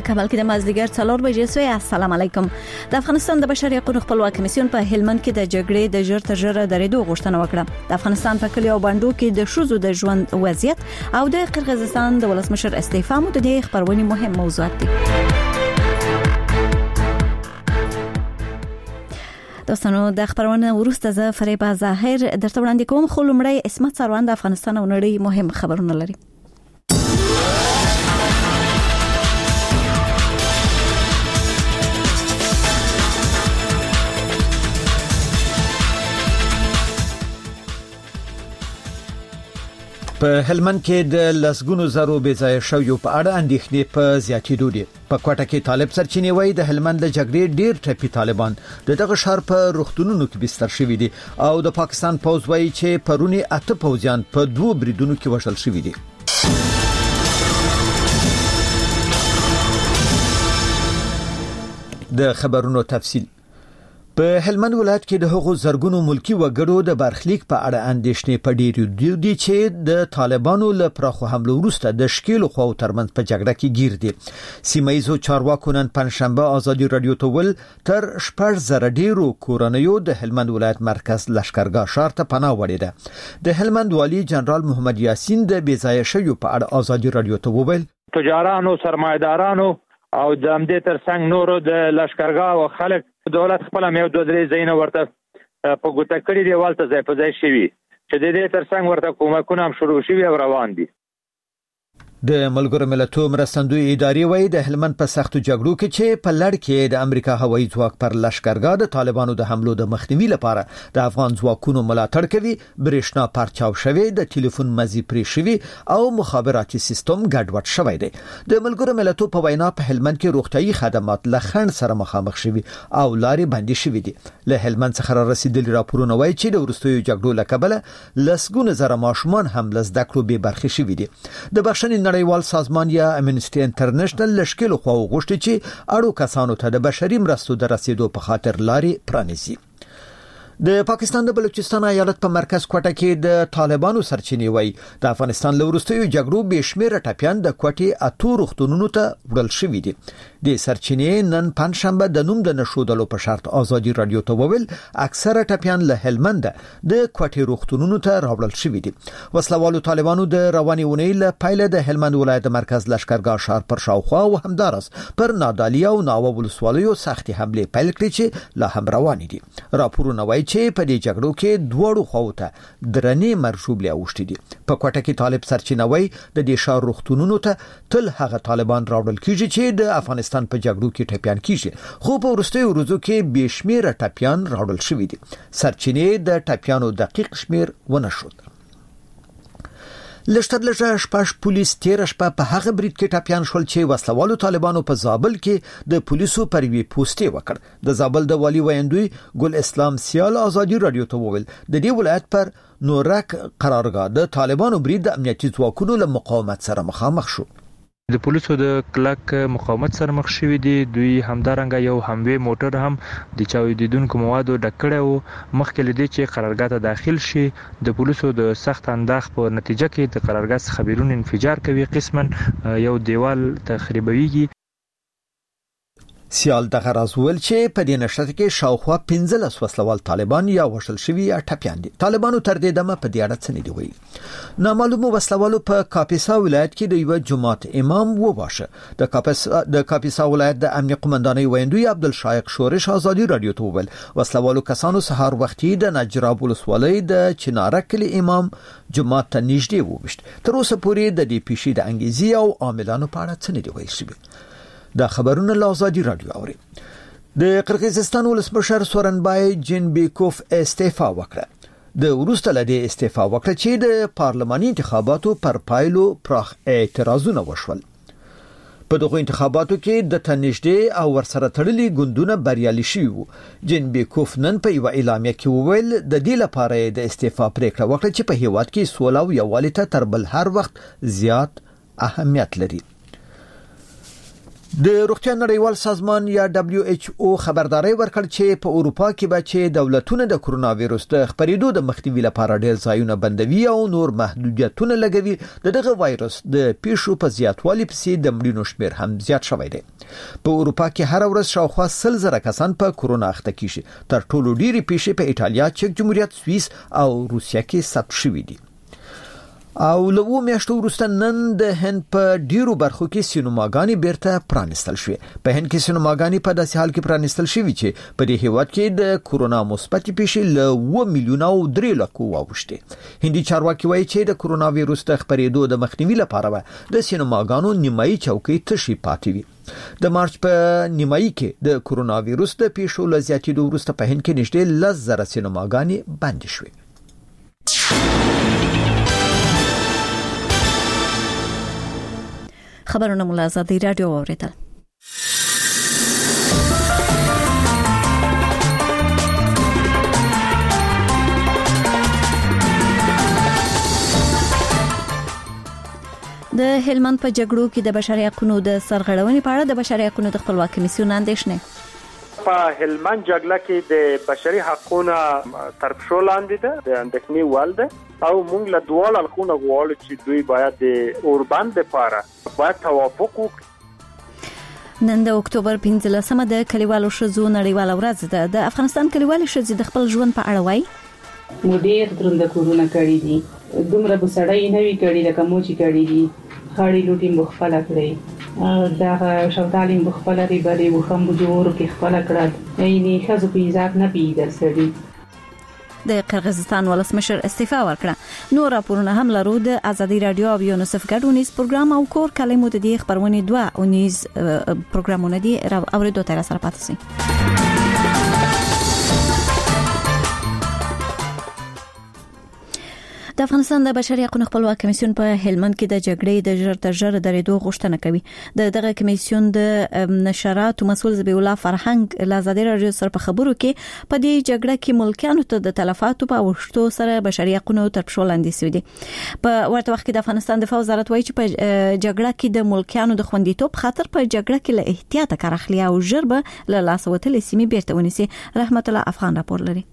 کابل کې د مازدیګر 4 بجې سوی. السلام علیکم. د افغانستان د بشري حقوقو خپلواک کمیسیون په هلمند کې د جګړې د ژر تر ژره درېدو غوښتنه وکړه. د افغانستان په کلیو او بانډو کې د شوزو د ژوند وضعیت او د قرغیزستان د ولسمشر استعفا مو د دې خبرونې مهم موضوعات دي. دوستانو د خبرونه ورسته زه فریبا ظاهر درته وړاندې کوم. خو لومړی اسمت سروان د افغانستان او نړۍ مهم خبرونه لري. په هلمند کې د لسګونو زرو بېځایه شویو په اړه اندېښنې په زیاتېدو دي. په کوټه کې طالب سرچینې وایي د هلمند له جګړې ډېر ټپي طالبان دغه ښار په روغتونونو کې بستر شوي دي او د پاکستان پوځ وایي چې پرونی 8 پوځیان په 2 بریدونو کې وژل شوي دي. د خبرونو تفصیل. په هلمند ولایت کې د هغو زرګونو ملکی وګړو د برخلیک په اړه اندېښنې په ډېرو دي چې د طالبانو له پراخو حملو وروسته د شکیلو خو ترمنځ په جګړه کې گیر دي. سیمایزو چارواکو نن پنځشنبه ازادي رادیو ته ول تر 1000 ډیرو کورنیو د هلمند ولایت مرکز لشکرګاه ښار ته پناه وړي ده. د هلمند والی جنرال محمد یاسین د بېځایه شویو په اړه ازادي رادیو ته وویل تجارانو سرمایدارانو او د امدې ترڅنګ نورو د لشکرګاه او خلک دولت خپل مې 2-3 ځایونه ورته په ګوته کړی دی والته ځای په ځای شوی چې د دې ترڅنګ ورته کومکونه هم شروع شوي او روان دي. د ملګرو ملتونو مرستندوی ادارې وایي د هلمند په سختو جګړو کې چې په لړ کې د امریکا هوایي ځواک پر لشکرګاه د طالبانو د حملو د مخنیوي لپاره د افغان ځواکونو ملاتړ کوي. برېښنا پرچاو شوی، د ټلیفون مزي پرې شوی او مخابراتي سیستم ګډوډ شوی دی. د ملګرو ملتونو په وینا په هلمند کې روغتيایي خدمات له خنډ سره مخامخ شوي او لارې بندي شوي دي. له هلمند څخه رسیدلي راپورونه وایي چې د ورستیو جګړو له کبله لسګونه زره ماشومان هم له زده کړو بې برخې شوي دي. د بخښنې نړیوال سازمان یا امنیسټي انټرنیشنل لشکلو خو غوښتي چې اړو کسانو ته د بشري مرستو د رسیدو په خاطر لارې پرانیزي. د پاکستان د بلوچستان ایالت په مرکز کوټه کې د طالبانو سرچینې وایي د افغانستان له وروستیو جګړو بشمیره ټپیان د کوټې اتو روغتونونو ته وړل شوي دي. د سرچینې نن پنځشنبه د نوم د نشودلو په شرط ازادي رادیو ته وویل اکثره ټپیان له هلمند د کوټې روغتونونو ته راوړل شوي دي. وسلوالو طالبانو د رواني ونې له پایله د هلمند ولایت مرکز لشکرګاه ښار پر شاوخوا او همدارس پر نادالیا او ناوه ولسوالیو سختي حمله پیل کړې چې لا هم روان دي. راپورونه وایي چې په دې جګړو کې دوړو خواته درنې مرشوبلې اوښتې دي. په کوټه کې طالب سرچینوي د دې ښار روغتونونو ته تل هغه طالبان راوړل کیږي چې د افغانستان په جګړو کې ټپیان کیږي، خو په ورستیو ورځو کې بشمیره ټپیان راوړل شوي دي. سرچینې د ټپیانو دقیق شمیر ونه شول. لشترلجه شپږ پولیس تیر شپه په هغه برید کې ټپیان شول چې وسلوالو طالبانو په زابل کې د پولیسو پر وی پوسټي وکړ. د زابل د والی ویندوی ګل اسلام سیال ازادي رادیو ته وویل د دې ولایت پر نورک قرارګاه د طالبانو برید د امنیتي ځواکونو له مقاومت سره مخامخ شو. د پولیسو د کلک مقاومت سره مخ شوي دي. دوی همدارنګه یو هموی موټر هم د چاودیدونکو موادو ډک کړی و. مخکې له دې چې قرارګاه ته داخل شي د پولیسو د سخت انداز په نتیجه کې د قرارګاه څخه بیرون انفجار کوي، قسما یو دیوال تخریبويږي. سیال دغه راز ویل چې په دې نشته کې شاوخوا 15 وسلوال طالبان یا وژل شوي یا ټپیان دي. طالبانو تر دې دمه په دې اړه څه نه دی ویلي. نامعلومو وسلوالو په کاپیسا ولایت کې د یو جماعت امام وواشه. د کاپیسا ولایت د امنیه قومندانۍ ویندوی عبدالشایق شورش ازادي رادیو ته ویل وسلوالو کسانو سهار وختي د نجراب ولسوالۍ د چناره کلی امام جماعت ته نږدې ووشت. تر اوسه پورې د دې پیښې د انګیزي او عاملانو په اړه څه نه دی ویل شوی. دا خبرونه له ازادي رادیو اوري. د قرغیزستان ولسمشر سورنبای جینبیکوف استعفا وکړه. د وروسته لدې استعفا وکړه چې د پارلماني انتخاباتو پر پایلو پراخ اعتراضونه وشول. په دغه انتخاباتو کې د تنشدې او ورسره تړلي ګوندونه بریالي شوي وو. جینبیکوف نن په یو اعلامیه کې وویل د دې لپاره د استعفا پریکړه وکړه چې په هیواد کې سوله او یووالي ته تر بل هر وخت زیات اهمیت لري. د روغتیا نړیوال سازمان یا WHO خبرداري ورکړ چې په اروپا کې به چې دولتونه د کرونا وایروس د خپرېدو د مخنیوي لپاره ډېر ځایونه بندوي او نور محدودیتونه لګوي، دغه وایروس د پیښو په زیاتوالي پسې د مړینو شمېر هم زیات شوی دی. په اروپا کې هر ورځ شاوخوا 100,000 کسان په کرونا اخته کیږي. تر ټولو ډېری پیښې په ایټالیا، چک جمهوریت، سوئیس او روسیه کې ثبت شوې دي. او لوو میاشتو وروسته نن د هند په ډیرو برخو کې سینماګانې بیرته پرانستل شوې. په هند کې سینماګانې په داسې حال کې پرانستل شوې چې په دې هیواد کې د کرونا مثبت پیښې له 2 میلیونه او 3 لکو واوښتې. هندي چارواکي وایي چې د کرونا وایروس د خپرېدو د مخنیوي لپاره د سینماګانو نیمایي چوکۍ تشي پاتې وي. د مارچ په نیمایي کې د کرونا وایروس د پیښو له زیاتېدو وروسته په هند کې نږدې 10,000 سینماګانې بند شوې. خبرونه مو له ازادي رادیو اوریدل. د هلمند په جګړو کې د بشري حقوقو د سرغړونې په اړه د بشري حقوقو د خپلواکۍ کمیسیون اندېښنه په هلمند جګړه کې د بشري حقوقو تر پښو لاندې ده، د اندېښنې وړ ده او موږ له دوه اړخونو غواړو چې دوی باید د اوربند لپاره باید توافق وکړي. نن د اکتوبر 15مه د کلیوالو ښځو نړیواله ورځ ده. د افغانستان کلیوالي ښځې د خپل ژوند په اړه وایي مدیر درنده کورونه کړی دي، دومره بسړی نه وی کړی لکه موچی کړی دي، خاړي لوټي مخفله کړی، دا شوتالي مخفله ریبري وخم بجور کې خپل کړل، یعنی خزو پیزاک نه پیدل سړي. د قرغیزستان ولسمشر استعفا ورکړه. نور راپورونه هم لرو. د ازادي رادیو او یونیسف ګډونیز پروګرام او کور کلمو د دې خبرونه 2 اونیز پروګرامونه دي اوریدو تر سره پاتې سي. د افغانستان د بشري حقوقو خپلواکۍ کمیسیون په هلمند کې د جګړې د ژر تر ژره درېدو غوښتنه کوي. دغه کمیسیون د نشراتو مسؤل ذبیح الله فرهنګ له ازادي رادیو سره په خبرو کې په دې جګړه کې ملکیانو ته د تلفاتو په اوښتو سره بشري حقوقو تر پښو لاندې شوي دي. په ورته وخت کې د افغانستان دفاع وزارت وایي چې په جګړه کې د ملکیانو د خوندیتوب خاطر په جګړه کې له احتیاط کار اخلي او ژر به له لاس وتلې سیمې بیرته ونیسي. رحمت الله افغان راپور لري.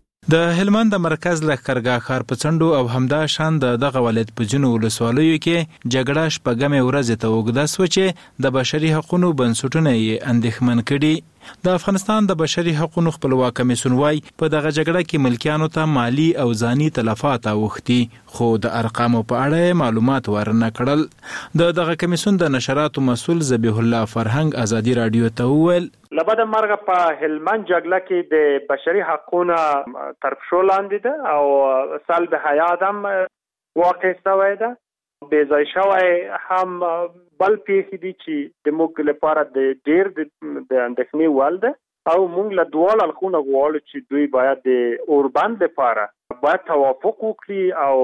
د هلمند د مرکز لښکرګاه ښار په څنډو او همدا شان دغه ولایت په ځینو ولسوالیو کې جګړه شپږمې ورځې ته اوږده شوه چې د بشري حقوقو بنسټونه یې اندېښمن کړي. د افغانستان د بشري حقوقو خپلواکۍ کمیسیون وايي په دغه جګړه کې ملکیانو ته مالی او ځاني تلفات اوښتي، خو د ارقامو په اړه معلومات ورنه کړل. دغه کمیسیون د نشراتو مسؤل ذبیح الله فرهنګ ازادي رادیو ته وویل لبد مرغه په هلمند جګړه کې د بشري حقوقو تر پښو لاندې ده او سلب حیات هم واقع شوی ده. بې ځای شوی هم بل پیښې دي چې د موږ لپاره د ډېر د اندېښنې وړ ده او موږ له دوه اړخونو غواړو چې دوی باید د اوربند لپاره باید توافق وکړي او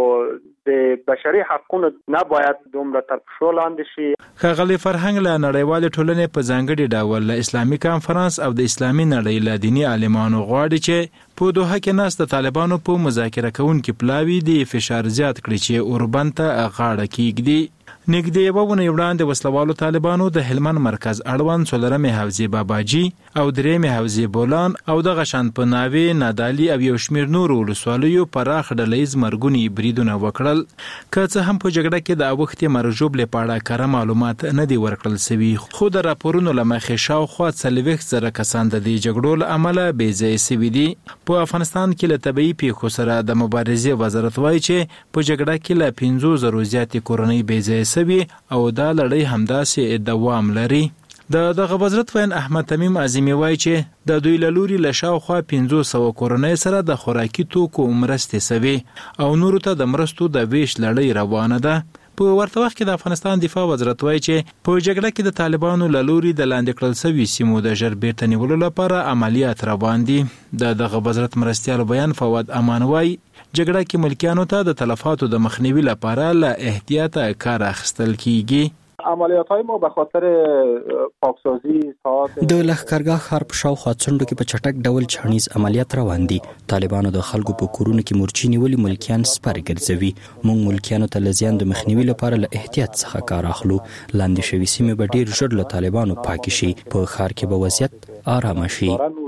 د بشري حقوقو نه باید دومره تر پښو لاندې شي. ښاغلی فرهنګ له نړیوالې ټولنې په ځانګړي ډول له اسلامي کانفرنس او د اسلامي نړۍ له دیني عالمانو غواړي چې په دوحه کې ناست د طالبانو په مذاکره کوونکي پلاوي د فشار زیات کړي چې اوربند ته غاړه کېږدي. نږدې یوه اونۍ وړاندې وسلوالو طالبانو د هلمند مرکز اړوند څلورمې حوزې باباجي او درېیمې حوزې بولان او دغه شان په ناوې، نادالي او یو شمېر نورو ولسوالیو پراخ ډلهییز مرګوني بریدونه وکړل. که څه هم په جګړه کې د اوښتې مرګ ژوبلې په اړه کره معلومات نه دي ورکړل سوي، خو د راپورونو له مخې شاوخوا 40,000 کسان د دې جګړو له امله بې ځایه سوي دي. په افغانستان کې له طبیعي پیښو سره د مبارزې وزارت وایي چې په جګړه کې له 50,000 زیاتې کورنۍ بې ځایه سوي او دا لړۍ همداسې دوام لري. دغه وزارت وین احمد تمیم عظیمی وایي چې د دوی له لوري له شاوخوا 500 کورنۍ سره د خوراکي توکو مرستې سوي او نورو ته د مرستو د ویش لړۍ روانه ده. په ورته وخت کې د افغانستان دفاع وزارت وایي چې په جګړه کې د طالبانو له لوري د لاندې کړل شوي سیمو د ژر بیرته نیولو لپاره عملیات روان دي. دغه وزارت مرستیال بیان فواد امان وایي جګړه کې ملکیانو ته د تلفاتو د مخنیوي لپاره له احتیاطه کار اخیستل کیږي. عملیات‌های ما به خاطر پاکسازی ساعت د لښکرګاه ښار په شاوخوا څنډو کې په چټک ډول چاڼیز عملیات روان دي. طالبانو د خلکو په کورونو کې مورچې نیولي ملکیان سپر ګرځوي. موږ ملکیانو ته له زیان د مخنیوي لپاره له احتیاط څخه کار اخلو. لاندې شوي سیمې به ډېر ژر له طالبانو پاکې شي. په ښار کې به وضعیت آرامه شي.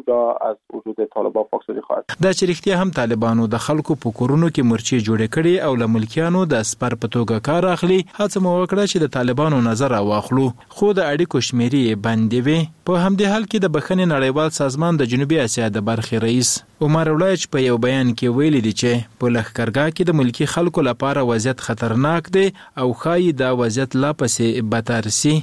دا چې رښتیا هم طالبانو د خلکو په کورونو کې مورچې جوړې کړي او له ملکیانو د سپر په توګه کار اخلي، هڅه مو وکړه چې د طالبانو نظر واخلو، خو د اړیکو شمیرې بندې وي. په همدې حال کې د بخښنې نړیوال سازمان د جنوبي اسیا د برخې رئیس عمر ولایچ په یو بیان کې ویلي دي چې په لښکرګاه کې د ملکی خلکو لپاره وضعیت خطرناک دی او ښایي دا وضعیت لا پسې بدتر سي.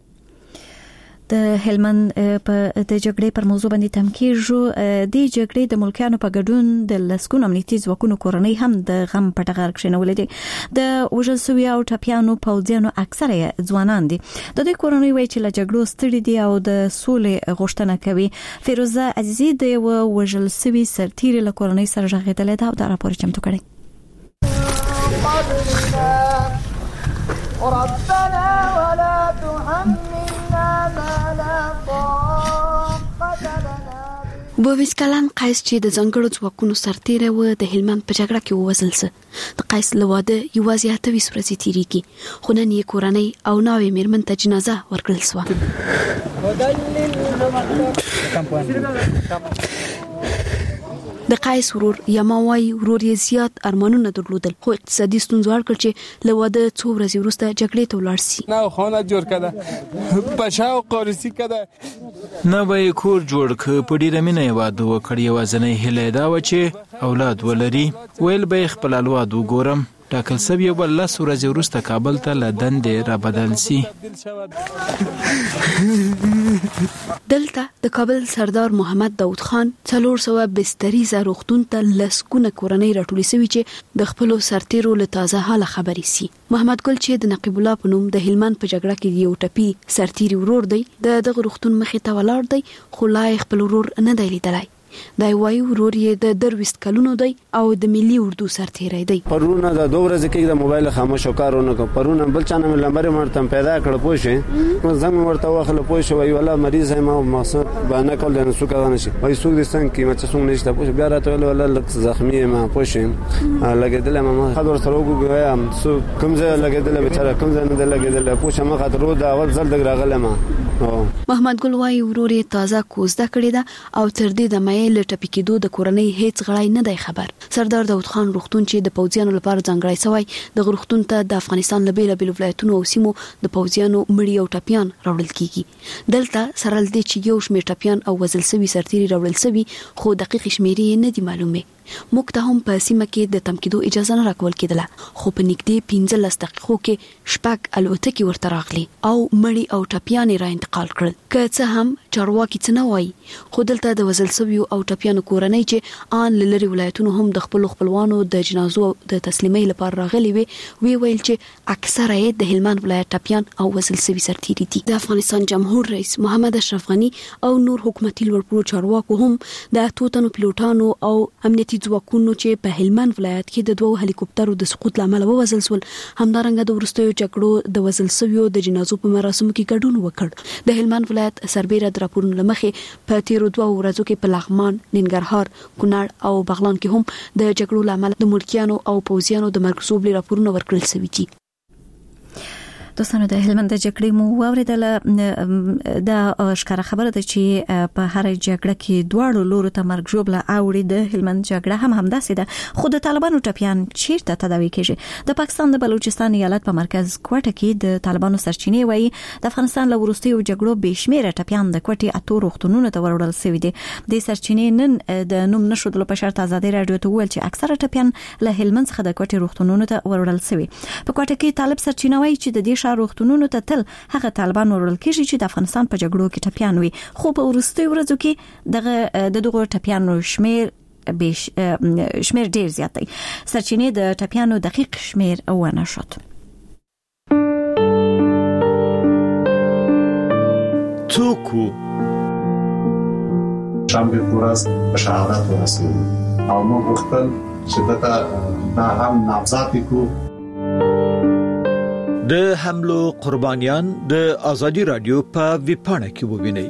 د هلمند په د جګړې پر موضوع باندې تمکیږو. د جګړې د ملکانو په ګډون د لسګونو امنیتي ځواکونو کورنۍ هم د غم په ټغر کښینولې دي. د وژل شوي او ټپیانو پوځیانو اکثره ځوانان دي. د دې کورنۍ وایي چې له جګړو ستړي دي او د سولې غوښتنه کوي. فیروزه عزیزی د وژل شوي سرتیري له کورنۍ سره غږېدلې ده او دا راپور چمتو کړی. ربنا ولا تحملنا ما لا طاقة لنا. بویس کلن قیس چې د ځنګړو ځواکونو سرتیری و د هلمند په جګړه کې ووژل شو. د قیس له واده یوازې 28 ورځې تیریږي، خو نن یې کورنۍ او ناوې میرمن ته جنازه ورکړل شوه. د قیس ورور یماوی ورور یې زیات ارمانونه درلودل، خو اقتصادي ستونزو اړ کړ چې له واده څو ورځې وروسته جګړې ته ولاړ شي. نه خانه جوړ کړه، بشاو قارسی کړه، نه به کور جوړ ک. په ډیره مینه یې واده وکړ. یوازینۍ هیله دا و چې اولاد ولري. ویل به خپل اولاد وګورم. ټاکل شوی بل 10 ورځې وروسته کابل ته له دندې را بدل شي. دلته د کابل سردار محمد داود خان 400 بستریزه روغتون ته لسګونه کورنۍ راټولې شوې چې د خپل سرتیرو له تازه حال خبرې سي. محمد ګل چې د نقیب الله په نوم د هلمند په جګړه کې یو ټپي سرتیري ورور دی، د روغتون مخې ته ولاړ دی، خو لا خپل ورور نه دی لیدلی. دا وایي ورور یې د 20 کلونو دی او د ملي اردو سرتیری دی. پرونه د 2 ورځې کې د موبایل خاموش کارونه کو. پرونه بل چانه مې لمبر مرتم پیدا کړ پوښې زم ورته واخله پوښې وی ولا مریض ما مقصد باندې کول نه سو کړه نشي وای سو دې څنګه کې مڅ څنګه نشته پوښې بیا راته ولا لک زخمی ما پوښې لګیدل ما خبر سره وګوایم سو کوم ځای لګیدل بیچاره کوم ځای نه لګیدل پوښې ما خاطر دا اول ځل دغه راغله ما. محمد ګل وایي ورور یې تازه کوزده کړې ده او تر دې د مې له ټپي کېدو د کورنۍ هیڅ غړی نه دی خبر. سردار داود خان روغتون چې د پوځیانو لپاره ځانګړی شوی، د روغتون ته د افغانستان له بیلابیلو ولایتونو او سیمو د پوځیانو مړي او ټپیان راوړل کیږي. دلته سره لدې چې یو شمېر ټپیان او وژل شوي سرتیري راوړل شوي، خو دقیق شمیرې نه دي معلومه. موږ ته هم په سیمه کې د تمکیدو اجازه نه راکول کېدله، خو په نږدې 15 دقیقو کې شپږ الوتکې ورته راغلي او مړي او ټپیان را انتقال کړل. که څه هم چارواکي څه نه وایي، خو دلته د وژل شویو او ټپیانو کورنۍ چې آن لری ولایتونو هم د خپلوانو د جنازو د تسلیمۍ لپاره راغلي وی ویل چې اکثره یې د هلمند ولایت ټپیان او وژل شوي سرتیري دي. د افغانستان جمهور رئیس محمد اشرف غنی او نور حکومتي لوړپوړو چارواکو هم د 2 تنو پیلوټانو او امنیتي ځواکونو چې په هلمند ولایت کې د 2 هلیکوپټرو د سقوط لامل ووژل شول، همدارنګه د وروستیو جګړو د وژل شویو د جنازو په مراسمو کې ګډون وکړ. د هلمند ولایت سربېره د راپورونو لمخې په تیرو 2 ورځو کې په لغمان، ننګرهار، کونړ او بغلان کې هم د جګړو لامل د ملکیانو او پوځیانو د مرګ څوبلي راپورونه ورکړل شوي دي. دوستانو د هلمند د جګړې مو واوریدله. دا ښکاره خبره ده چې په هر جګړه کې دواړو لورو ته مرګ ژوبله اوړي. د هلمند جګړه هم همداسې ده، خو د طالبانو ټپیان چیرته تداوي کیږي؟ د پاکستان د بلوچستان ایالت په مرکز کوټه کې د طالبانو سرچینې وایي د افغانستان له وروستیو جګړو بشمیره ټپیان د کوټې اتو روغتونونو ته وروړل شوي دي. د سرچینې نن د نوم نشودلو په شرط آزادۍ رادیو ته وویل چې اکثره ټپیان له هلمند څخه د کوټې روغتونونو ته وروړل شوي. په کوټه کې طالب سرچینه وایي چې د دې ښار روغتونونو ته تل هغه طالبان وروړل کیږي چې د افغانستان په جګړو کې ټپیان وي، خو په وروستیو ورځو کې دغه ټپیانو شمیر ډیر زیات دی. سرچینې د ټپیانو دقیق شمیر ونه شوت. څوک شنبه ورځ په شهادت ورسېد او موږ وختل چې دا هم نامزد کو. د حملو قربانیان د ازادي رادیو په ویبپاڼه کې ووینئ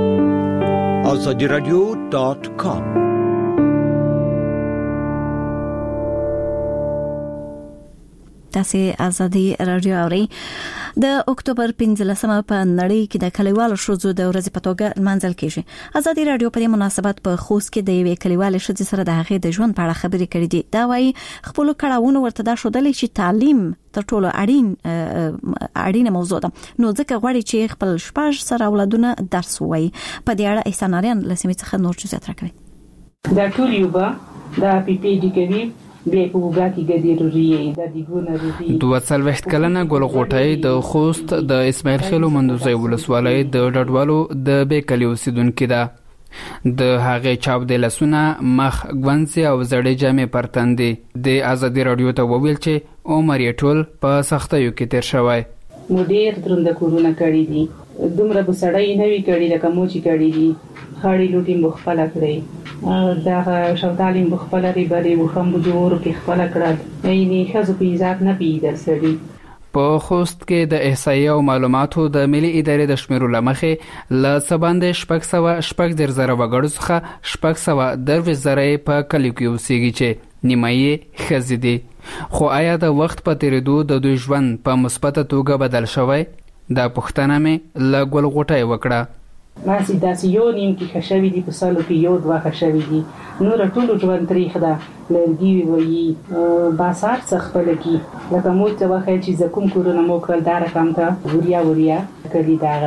azadiradio.com. تاسو ازادي رادیو اورئ. د اکتوبر 15مه په نړۍ کې د کلیوالو ښځو د ورځې په توګه منځل کیږي. ازادي رادیو په دې مناسبت په خوست کې د یوې کلیوالې ښځې سره د هغې د ژوند په اړه خبرې کړې دي. دا وايي خپل کړهونه ورته دا شودلې چې تعلیم تر ټولو اړینه موضوع ده. نو ځکه غواړي چې خپل شپږ سره اولادونه درس ووایي. په دې اړه احسان اریان له سیمې څخه نور جزئیات راکوي. دا ټول یو به دا پی پی ډی کوي بیا په وګا کې ګډي روزي د دیګونه روزي 22 کلنه ګل غوټۍ د خوست د اسماعیل خیلو مندوزي ولسوالۍ د ډډوالو د بیکلی اوسیدونکو ده. د هغه چاپ د لسونه مخ غونځي او زړې جامې پرتندي. د ازادي رادیو ته وویل چې عمر یې ټول په سختیو کې تیر شوی. مدیر درنده کورونه کړی دي. دومره بسړی نه وی کړی لکه موچی کړی دي. خاړي لوټي مخفله کړی. دا شوتالي مخفله ری بری وخم بجور کې خپل کړل. یعنی خزو په عزت نه پیدل سړي. په خوست کې د احصایې او معلوماتو د ملي ادارې د شمیرو لمخې ل سباند 600 زره وګړو څخه 600 زره په کلیو کې اوسېږي چې نیمایي ښځې دي. خو آیا د وخت په تیریدو د دوی ژوند په مثبت توګه بدل شوی؟ دا پوښتنه مې له ګل غوټۍ وکړه. ماسي داسې یو نیم کې خښوي دي په سالو کې یو دوه خښوي دي. نور ټول ژوند تاریخ ده لرګي وي بازار څخه خپل کی لکه مو ته واخې چې زکوم کورونه مو کړل دا رقم ته وریا کړي دا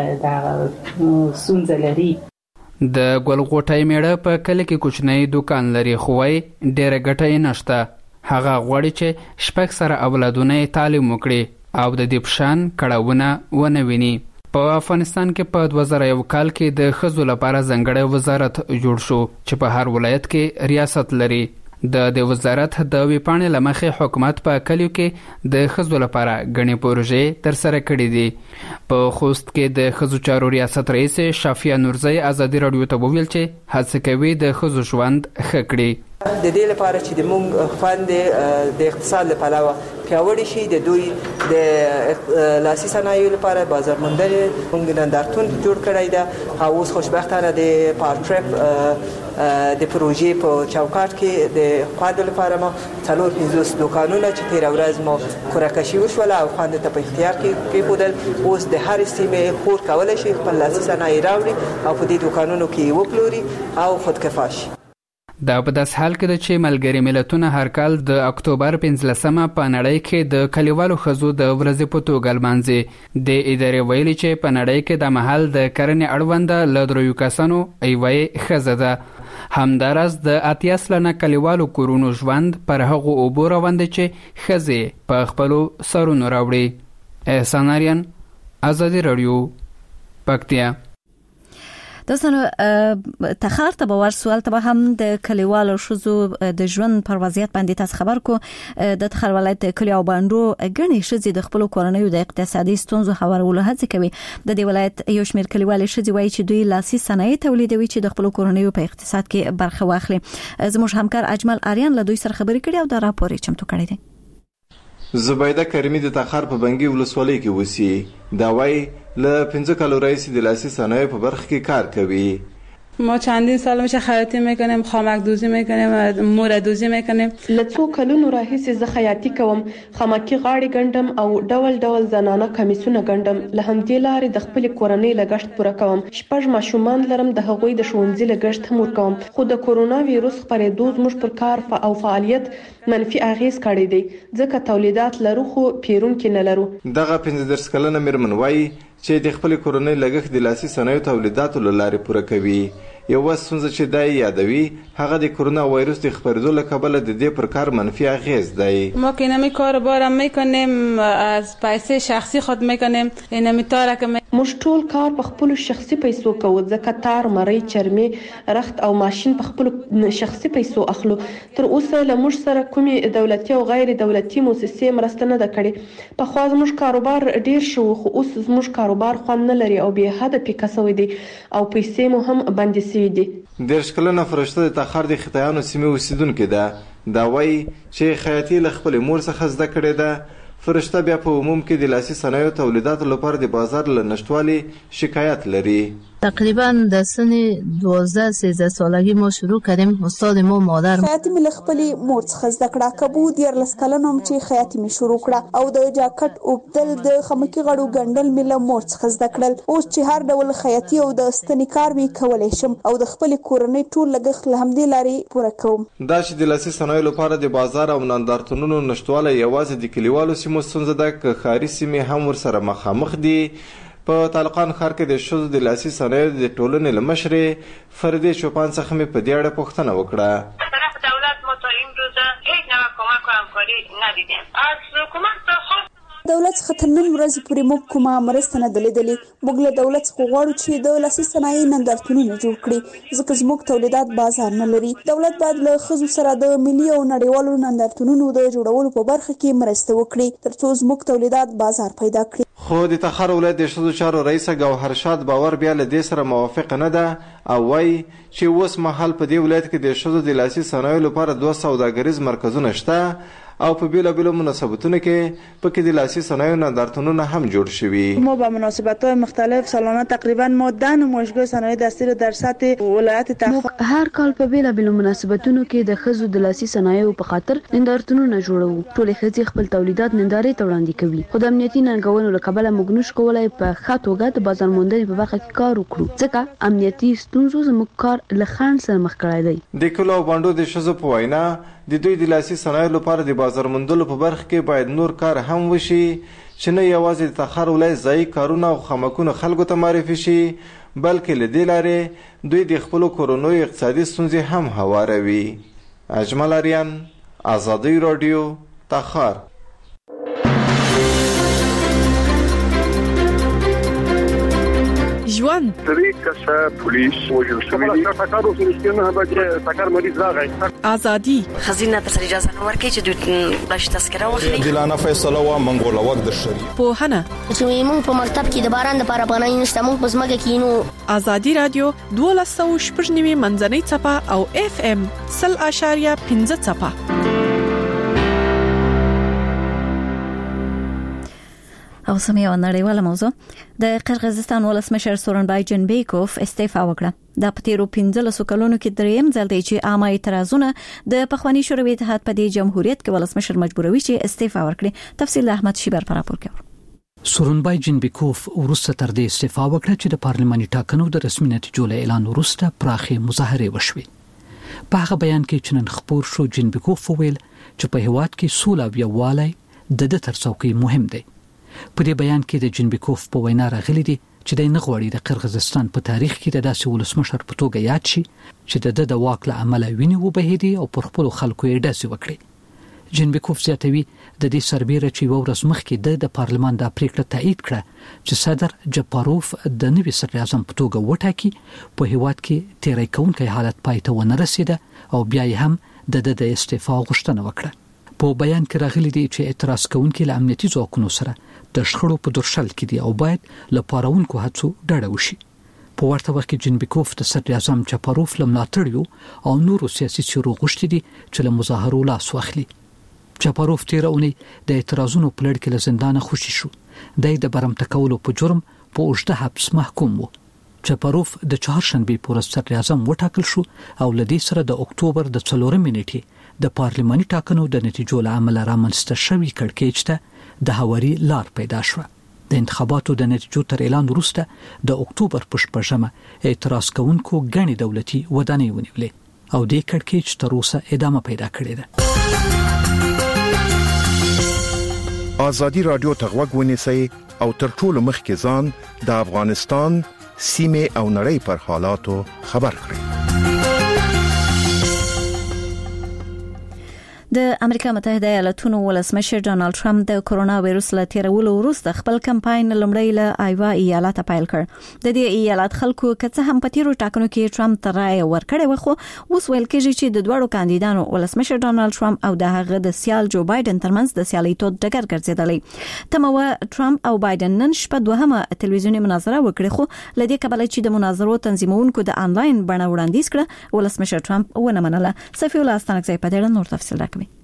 سونځلري. د ګل غوټۍ میړه په کله کې کوچنی دکان لري خو یې ډېر ګټه نشته. هغه غواړي چې شپږ سره اولادونه تعلیم وکړي او د دې پشان کړهونه ونه ویني. په افغانستان کې په 2001 کال کې د ښځو لپاره ځانګړی وزارت جوړ شو چې په هر ولایت کې ریاست لري. د وزارت د ویبپاڼې لمخې حکومت په کلیو کې د ښځو لپاره غني پروژې تر سره کړې دي. په خوست کې د ښځو چارو ریاست رئیس شافیه نورزی ازادي رادیو ته وویل چې هڅه کوي د ښځو ژوند ښه کړي. د دې لپاره چې د موږ خوند د اقتصاد لپاره پیاوړی شي د دوی د لاسي صنایعو لپاره بازار موندنې موږ نندارتون جوړ کړی ده او اوس خوشبختانه د پارټریپ د پروژې په چوکاټ کې د خوند لپاره ما 450 دکانونه چې تیر ورځ ما کورکشي وشول او خوند ته په اختیار کې بودل اوس د هر سیمه خور کولای شي خپل لاسي صنایع راوړي او په دې دکانونو کې وپلوري او خودکفا شي. دا په داس حال کې چې ملګری ملتونه هر کال د اکتوبر 15مه په نړۍ کې د کلیوالو ښځو د ورځې په توګه لمانځي. د ادارې ویلي چې په نړۍ کې د محل د کرنې اړوند له دریو کسانو ایوي ښځه ده. همدارس د 80 سلنه کلیوالو کورونو ژوند پر هغه اوبو روان دي چې ښځې په خپل سرونو راوړي. احسان اریان ازادي رادیو پکتیا. د سنو تخار ته باور سوال ته هم د کلیوالو ښځو د ژوند پر وضعیت باندې تاسو خبر کو. د تخار ولایت کلی او باندو غني ښځې د خپل کورنیو د اقتصادي ستونزو خبرولو هڅه کوي. د دې ولایت یو شمېر کلیوالې ښځې وایي چې دوی لاسي صنایع تولیدوي چې د خپل کورنیو په اقتصاد کې برخه واخلي. زموږ همکار اجمل اریان له دوی سره خبرې کړې او دا راپور یې چمتو کړی دی. زبیده کریمی د تخار په بنګي ولسوالۍ کې وسی. دا وایي له 15 کالو راهیسې د لاسي صنایعو په برخه کې کار کوي. ما چندین سال میشه خیاطی میکنیم، خامک دوزی میکنیم، موره دوزی میکنیم. لڅو کلونو راهیسې زه خیاطی کوم، خامکی غاړي ګنډم او ډول ډول زنانه کمیسونه ګنډم. له همدې لارې د خپل کورنۍ لګښت پوره کوم. شپږ ماشومان لرم، د هغوی د ښوونځي لګښت هم ورکوم. خو د کورونا وایروس خپرېدو زموږ پر کار او فعالیت منفي اغیز کړی دی، ځکه تولیدات لرو خو پیرونکي نه لرو. دغه 15 کلنه میرمن وایي چې د خپل کورنۍ لګښت د لاسي صنایعو تولیداتو له لارې پوره کوي. یو ستونزه چې دای یادوي هغه د کرونا وایروس د خپرېدو له کبله د دې پر کار منفي اغیز دی. ما که اینمی کار بارم میکنیم، از پیسې شخصي خود میکنیم، اینمی تاره که موږ ټول کار په خپل شخصي پیسو کوو، ځکه تار، مری، چرمي، رخت او ماشين په خپل شخصي پیسو اخلو. تر اوسه له موږ سره کومې دولتي او غیر دولتي مؤسسې مرسته نه ده کړې. په خو زموږ کاروبار ډیر شو، خو اوس زموږ کاروبار خوند نه لري او به حد پیکه سوی دی او پیسې مو هم بندي سوي دي. 10 کلنه فرشته د تخار د خطایانو سیمې اوسیدونکې ده. دا وایي چې خیاطي له خپل مور څخه زده کړې ده، فرشته بیا په عموم کې د لاسي صنایعو تولیداتو لپاره د بازار له نشټوالي شکایت لري. تقریبا در سن 12-13 سالگی ما شروع کردیم. استاد ما مادر خیاطی مې خپلې مور څخه زده کړه. کبو 14 کلنوم چې خیاطی مې شروع کړه او د جاکټ اوبدل د خمکي غړو ګنډل مې له مور څخه زده کړل. اوس چې هر ډول خیاطی او د ستنې کار مې کولای شم او د خپل کورنۍ ټول لګښت له همدې لارې پوره کوم. دا چې د لاسي صنایعو لپاره د بازار او نندارتونونو نشټوالی یوازې د کلیوالو سیمو ستونزه ده که ښاري سیمې هم ورسره مخامخ دي. په طالقان ښار کې د ښځو د لاسي صنایعو د ټولنې له مشرې فردي چوپان څخه مې په دې اړه پوښتنه وکړه. طرف دولت ما تا این روز هیچ نوع کمک و همکاری ندیدیم. از حکومت تا خواست دولت څخه تر نن ورځې پورې موږ کومه مرسته نه ده لیدلې. موږ له دولت څخه غواړو چې د لاسي صنایع نندارتونونه جوړ کړي ځکه زموږ تولیدات بازار نه لري. دولت باید له ښځو سره د ملي او نړیوالو نندارتونونو د جوړولو په برخه کې مرسته وکړي ترڅو زموږ تولیدات بازار پیدا کړي. خو د تخار ولایت د ښځو چارو رئیسه ګوهرشاد باور بیا له دې سره موافق نه ده او وایي چې اوس مهال په دې ولایت کې د ښځو د لاسي صنایعو لپاره 2 سوداګریز مرکزونه شته او په بیلابیلو مناسبتونو کې پکې د لاسي صنایعو نندارتونونه هم جوړ شوي. ما به مناسبت‌های مختلف سالانه تقریبا ما 10 نمایشگاه صنایع دستی رو در سطح ولایت تخار هر کال په بیلابیلو مناسبتونو کې د ښځو د لاسي صنایعو په خاطر نندارتونونه جوړوو. ټولې ښځې خپل تولیدات نندارې ته وړاندې کوي. خو د امنیتي ننګونو له کبله موږ نشو کولای په ښه توګه د بازار موندنې په برخه کې کار وکړو ځکه امنیتي ستونزو زموږ کار له خنډ سره مخ کړی دی. د کلو باندو د ښځو په وینا د دوی د لاسي صنایعو لپاره د بازار موندلو په برخه کې باید نور کار هم وشي چې نه یوازې د تخار ولایت ځایي کارونه او خامکونه خلکو ته معرفي شي بلکې له دې لارې دوی د خپلو کورنیو اقتصادي ستونزې هم هواروي. اجمل اریان، ازادي راډیو، تخار. ژوند درې کسه پولیس وژل شوي دي. ټکر وسو نه به ټکر مریض راغی. ازادي خزینه ته اجازه نه ورکړي چې دوی بلش تذکره واخلي. دلانه فیصله وا منګول وخت د شری په هنه چې موږ په مکتب کې د باران د لپاره بنای نشته موږ په ځمکه کې نو. ازادي رادیو 12.9 منځنۍ چپه او FM 0.5 چپه. او سمې او نړیواله موضوع د قرغیزستان ولسمشر سورنبای جنبیکوف استعفا وکړه. د پتیرو 15 کلونو کې دریم ځل دی چې عامه اعتراضونه د پخوانی شوروي اتحاد په دې جمهوریت کې ولسمشر مجبوروي چې استعفا ورکړي. تفصیل احمد شیبر پر راپور کوي. سورنبای جنبیکوف ورسته تر دې استعفا وکړه چې د پارلماني ټاکنو د رسمي نتیجو له اعلان وروسته پراخه مظاهره وشوي. په هغه بیان کې چې نن خبر شو جنبیکوف وویل چې په هیواد کې سوله او یووالی د تر څوکۍ مهم دی. په دې بیان کې د جنبیکوف په وینا راغلي دي چې د نغوړی د قرغیزستان په تاریخ کې د داسې ولسمشر په توګه یاد شي چې د واک له عمله ویني وبهیدي او پر خپل خلکو یې داسې وکړي. جنبیکوف زیاتوي د دې سربېره چې ورځ مخکې د پارلمان د پریکړه تایید کړه چې صدر جپاروف د نوي صدر اعظم په توګه وټاکي. په هیواد کې تیری کوونکی حالت پای ته ونه رسیده او بیا یې هم د استعفا غوښتنه وکړه. په بیان کې راغلي دي چې اعتراض کوونکي له امنیتي ځواکونو سره د شخړو په درشل کې دي او باید له پاروونکو هڅو ډډه وشي. په ورته وخت کې جنبیکوف د صدر اعظم چپاروف له ملاتړیو او نورو سیاسي څیرو غوښتي دي چې له مظاهرو لاس واخلي. چپاروف تیر اونۍ د اعتراضونو په لړ کې له زندانه خوشي شو. د برمته کولو په جرم په اوږده حبس محکوم وو. چپاروف د چهارشنبه په ورځ صدر اعظم وټاکل شو او له دې سره د اکتوبر د 4 نیټې د پارلماني ټاکنو د نتیجو له امله رامنځته شوی کړکېچ ته د هواري لار پیدا شوه. د انتخاباتو د نتیجو تر اعلان وروسته د اکتوبر په 14مه اعتراض کوونکو غني دولتي ودانۍ ونیولې او د کړکېچ تر اوسه ادامه پیدا کړې ده. ازادي رادیو ته غوږ ونیسئ او تر ټولو مخکې ځان د افغانستان سیمه او نړۍ پر حالاتو خبر کړئ. د امریکا متحده ایالاتونو ولسمشر ډانلډ ټرمپ د کورونا وایروس له تیرولو وروسته خپل کمپاین لومړی له آیوا ایالت پیل کړ. د دې ایالت خلکو کڅه هم په تیرو ټاکنو کې ټرمپ ته رائے ورکړې و، خو اوس ویل کېږي چې د دوړو کاندیدانو ولسمشر ډانلډ ټرمپ او د هغه د سیال جو بایدن ترمنځ د سیالۍ تود ډګر ګرځیدلی. تمه ټرمپ او بایدن نن شپه دوهمه تلویزیونی مناظره وکړه، خو لدې کبل چې د مناظرو تنظیمونکو د انلاین بڼه وړاندیز کړه ولسمشر ټرمپ ونه منله. صفی الله استانکزی په دې نور تفصیل راکوي.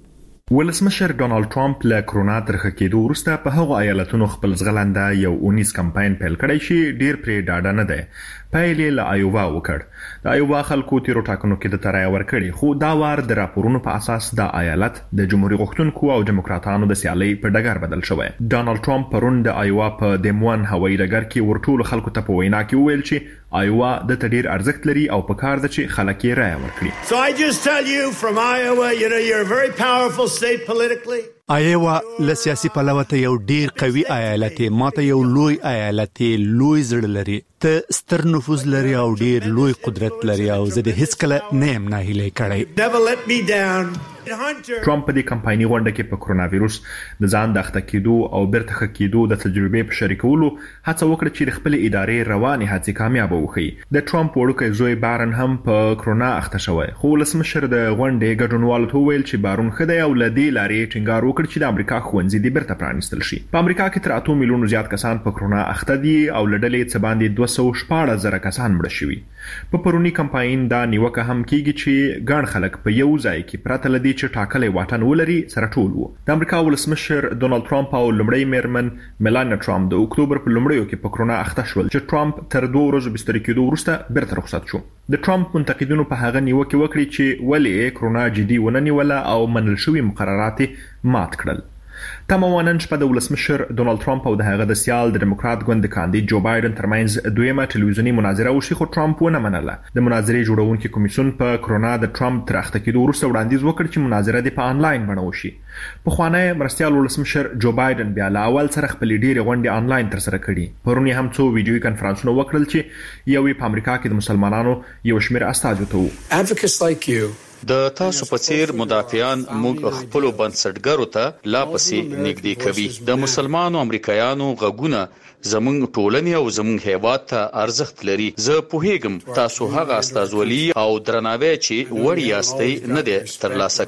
ولسمشر ډونالد ټرمپ له کرونا ترخه کېدو وروسته په هغو ایالتونو خپل ځغلنده یو اونیز کمپاین پیل کړی چې ډیر پرې ډاډه نه دی. پیل یې له ایووا وکړ. د ایووا خلکو تیرو ټاکنو کې د ترای ورکړي، خو دا وار د راپورونو په اساس د ایالت د جمهوریت غوښتونکو او دیموکراتانو د سیالۍ په ډګر بدل شوی. ډونالد ټرمپ پرون د ایووا په دیمون هوایي ډګر کې ورټول خلکو ته په وینا کې وویل چې ایووا د تډیر ارزښت لري او په کار ده چې خلک یې رایه ورکړي. So I just tell you from Iowa, you're a very powerful state politically. ایوا له سیاسي پلوه ته یو ډیر قوي ایالت، ماته یو لوی ایالت، لوی زړه لري، ته ستر نفوذ لري او ډیر لوی قدرت لري او زه د هیڅ کله نه يم ناهیلې کړی. Never let me down. ټرمپ په دې کمپایني غونډه کې په کرونا وایروس د ځان د اخته کېدو او بیرته ښه کېدو د تجربې په شریکولو هڅه وکړه چې د خپل ادارې رواني هڅې کامیاب وکړي. د ټرمپ وړوکی زوی بارن هم په کرونا اخته شوی، خو ولسمشر د غونډې ګډونوالو ته وویل چې بارون ښه دی او له دې لارې ټینګار وکړ چې د امریکا ښوونځي دې بیرته پرانیستل شي. په امریکا کې تر 8 میلیونو زیات کسان په کرونا اخته دي او له ډلې څخه باندې 214,000 کسان مړه شوي. په پرونی کمپاین دا نیوکه هم کیږي چې ګڼ خلک په یو ځای کې پراته لدی چې ټاکلې واټن ولري سره ټول وو. د امریکا ولسمشر ډونالد ټرمپ او لومړی میرمن میلانیا ټرمپ د اکتوبر په لومړیو کې په کرونا اخته شول چې ټرمپ تر 2 ورځې بستر کېدو وروسته بیرته رخصت شو. د ټرمپ منتقدینو په هغه نیوکه وکړي چې ولې کرونا جدي ونه نیوله او منل شوی مقررات مات کړل. تماماً شپه د ولسمشر ډونالد ټرمپ او د هغه د سیال د دیموکرات ګوند کاندید جو بایدن ترمنځ دویمه ټلویزیونی مناظره وشي، خو ټرمپ ونه منله. د مناظرې جوړونکي کمیسیون په کرونا د ټرمپ تر اخته کېدو وروسته وړاندیز وکړ چې مناظره د په انلاین بڼه وشي. پخوانی مرستیال ولسمشر جو بایدن بیا له اول سره خپل ډیره غونډې انلاین تر سره کړي. پرون هم څو ویډیوي کانفرنسونه وکړل چې یو په امریکا کې د مسلمانانو یو شمېر استازو ته وو. Advocates like you د تاسو په څیر مدافعان موږ خپل بنسټګرو ته لا پسې نږدې کوي. د مسلمانانو امریکایانو غږونه زموږ ټولنې او زموږ هیواد ته ارزښت لري. زه پوهیږم تاسو هغه استازولي او درناوی چې وړ یاستئ نه دي ترلاسه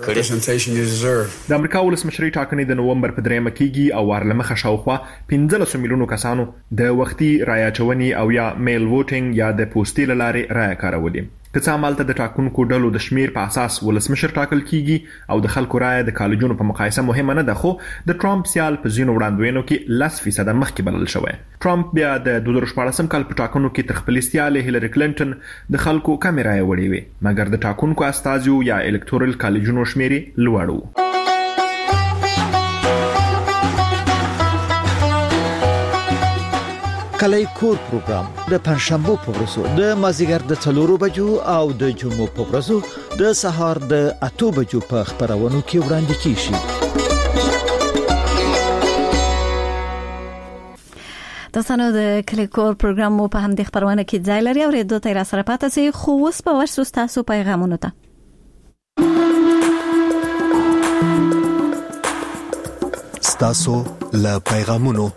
کړی. د امریکا ولسمشري ټاکنې د نوومبر په 3 کېږي او ورلمخه شاوخوا 15 میلیونو کسانو د وختي رایه چونې او یا میل ووټینګ یا د پوسټي لارې رایه کارولې. که څه عملته د ټاکنکو ډلو د شمیر په اساس ولسمشر ټاکل کیږي او د خلکو رایه د کالجونو په مقایسه مهمه نه ده، خو د ټرمپ سیال په ځینو وړاندوینو کې 10% مخکې بلل شوی. ټرمپ بیا د 2014 کال په ټاکنو کې تر خپل سیال هیلری کلینټن د خلکو کم رایه وړي وي، مګر د ټاکنکو استازو یا الکتورل کالجونو شمیر لوړ وو. کلی کور پروګرام د پنځشنبه په ورځو د مازیګر د 4 بجو او د جمعو په ورځو د سهار د 8 بجو په خبرونو کې وړاندې کیږي. تاسو د کلی کور پروګرام مو په همدې خبرونه کې ځای لري او ریډیو ته را سره پاتې سي، خو اوس په ورسو تاسو پیغامونه ته تاسو له پیغامونو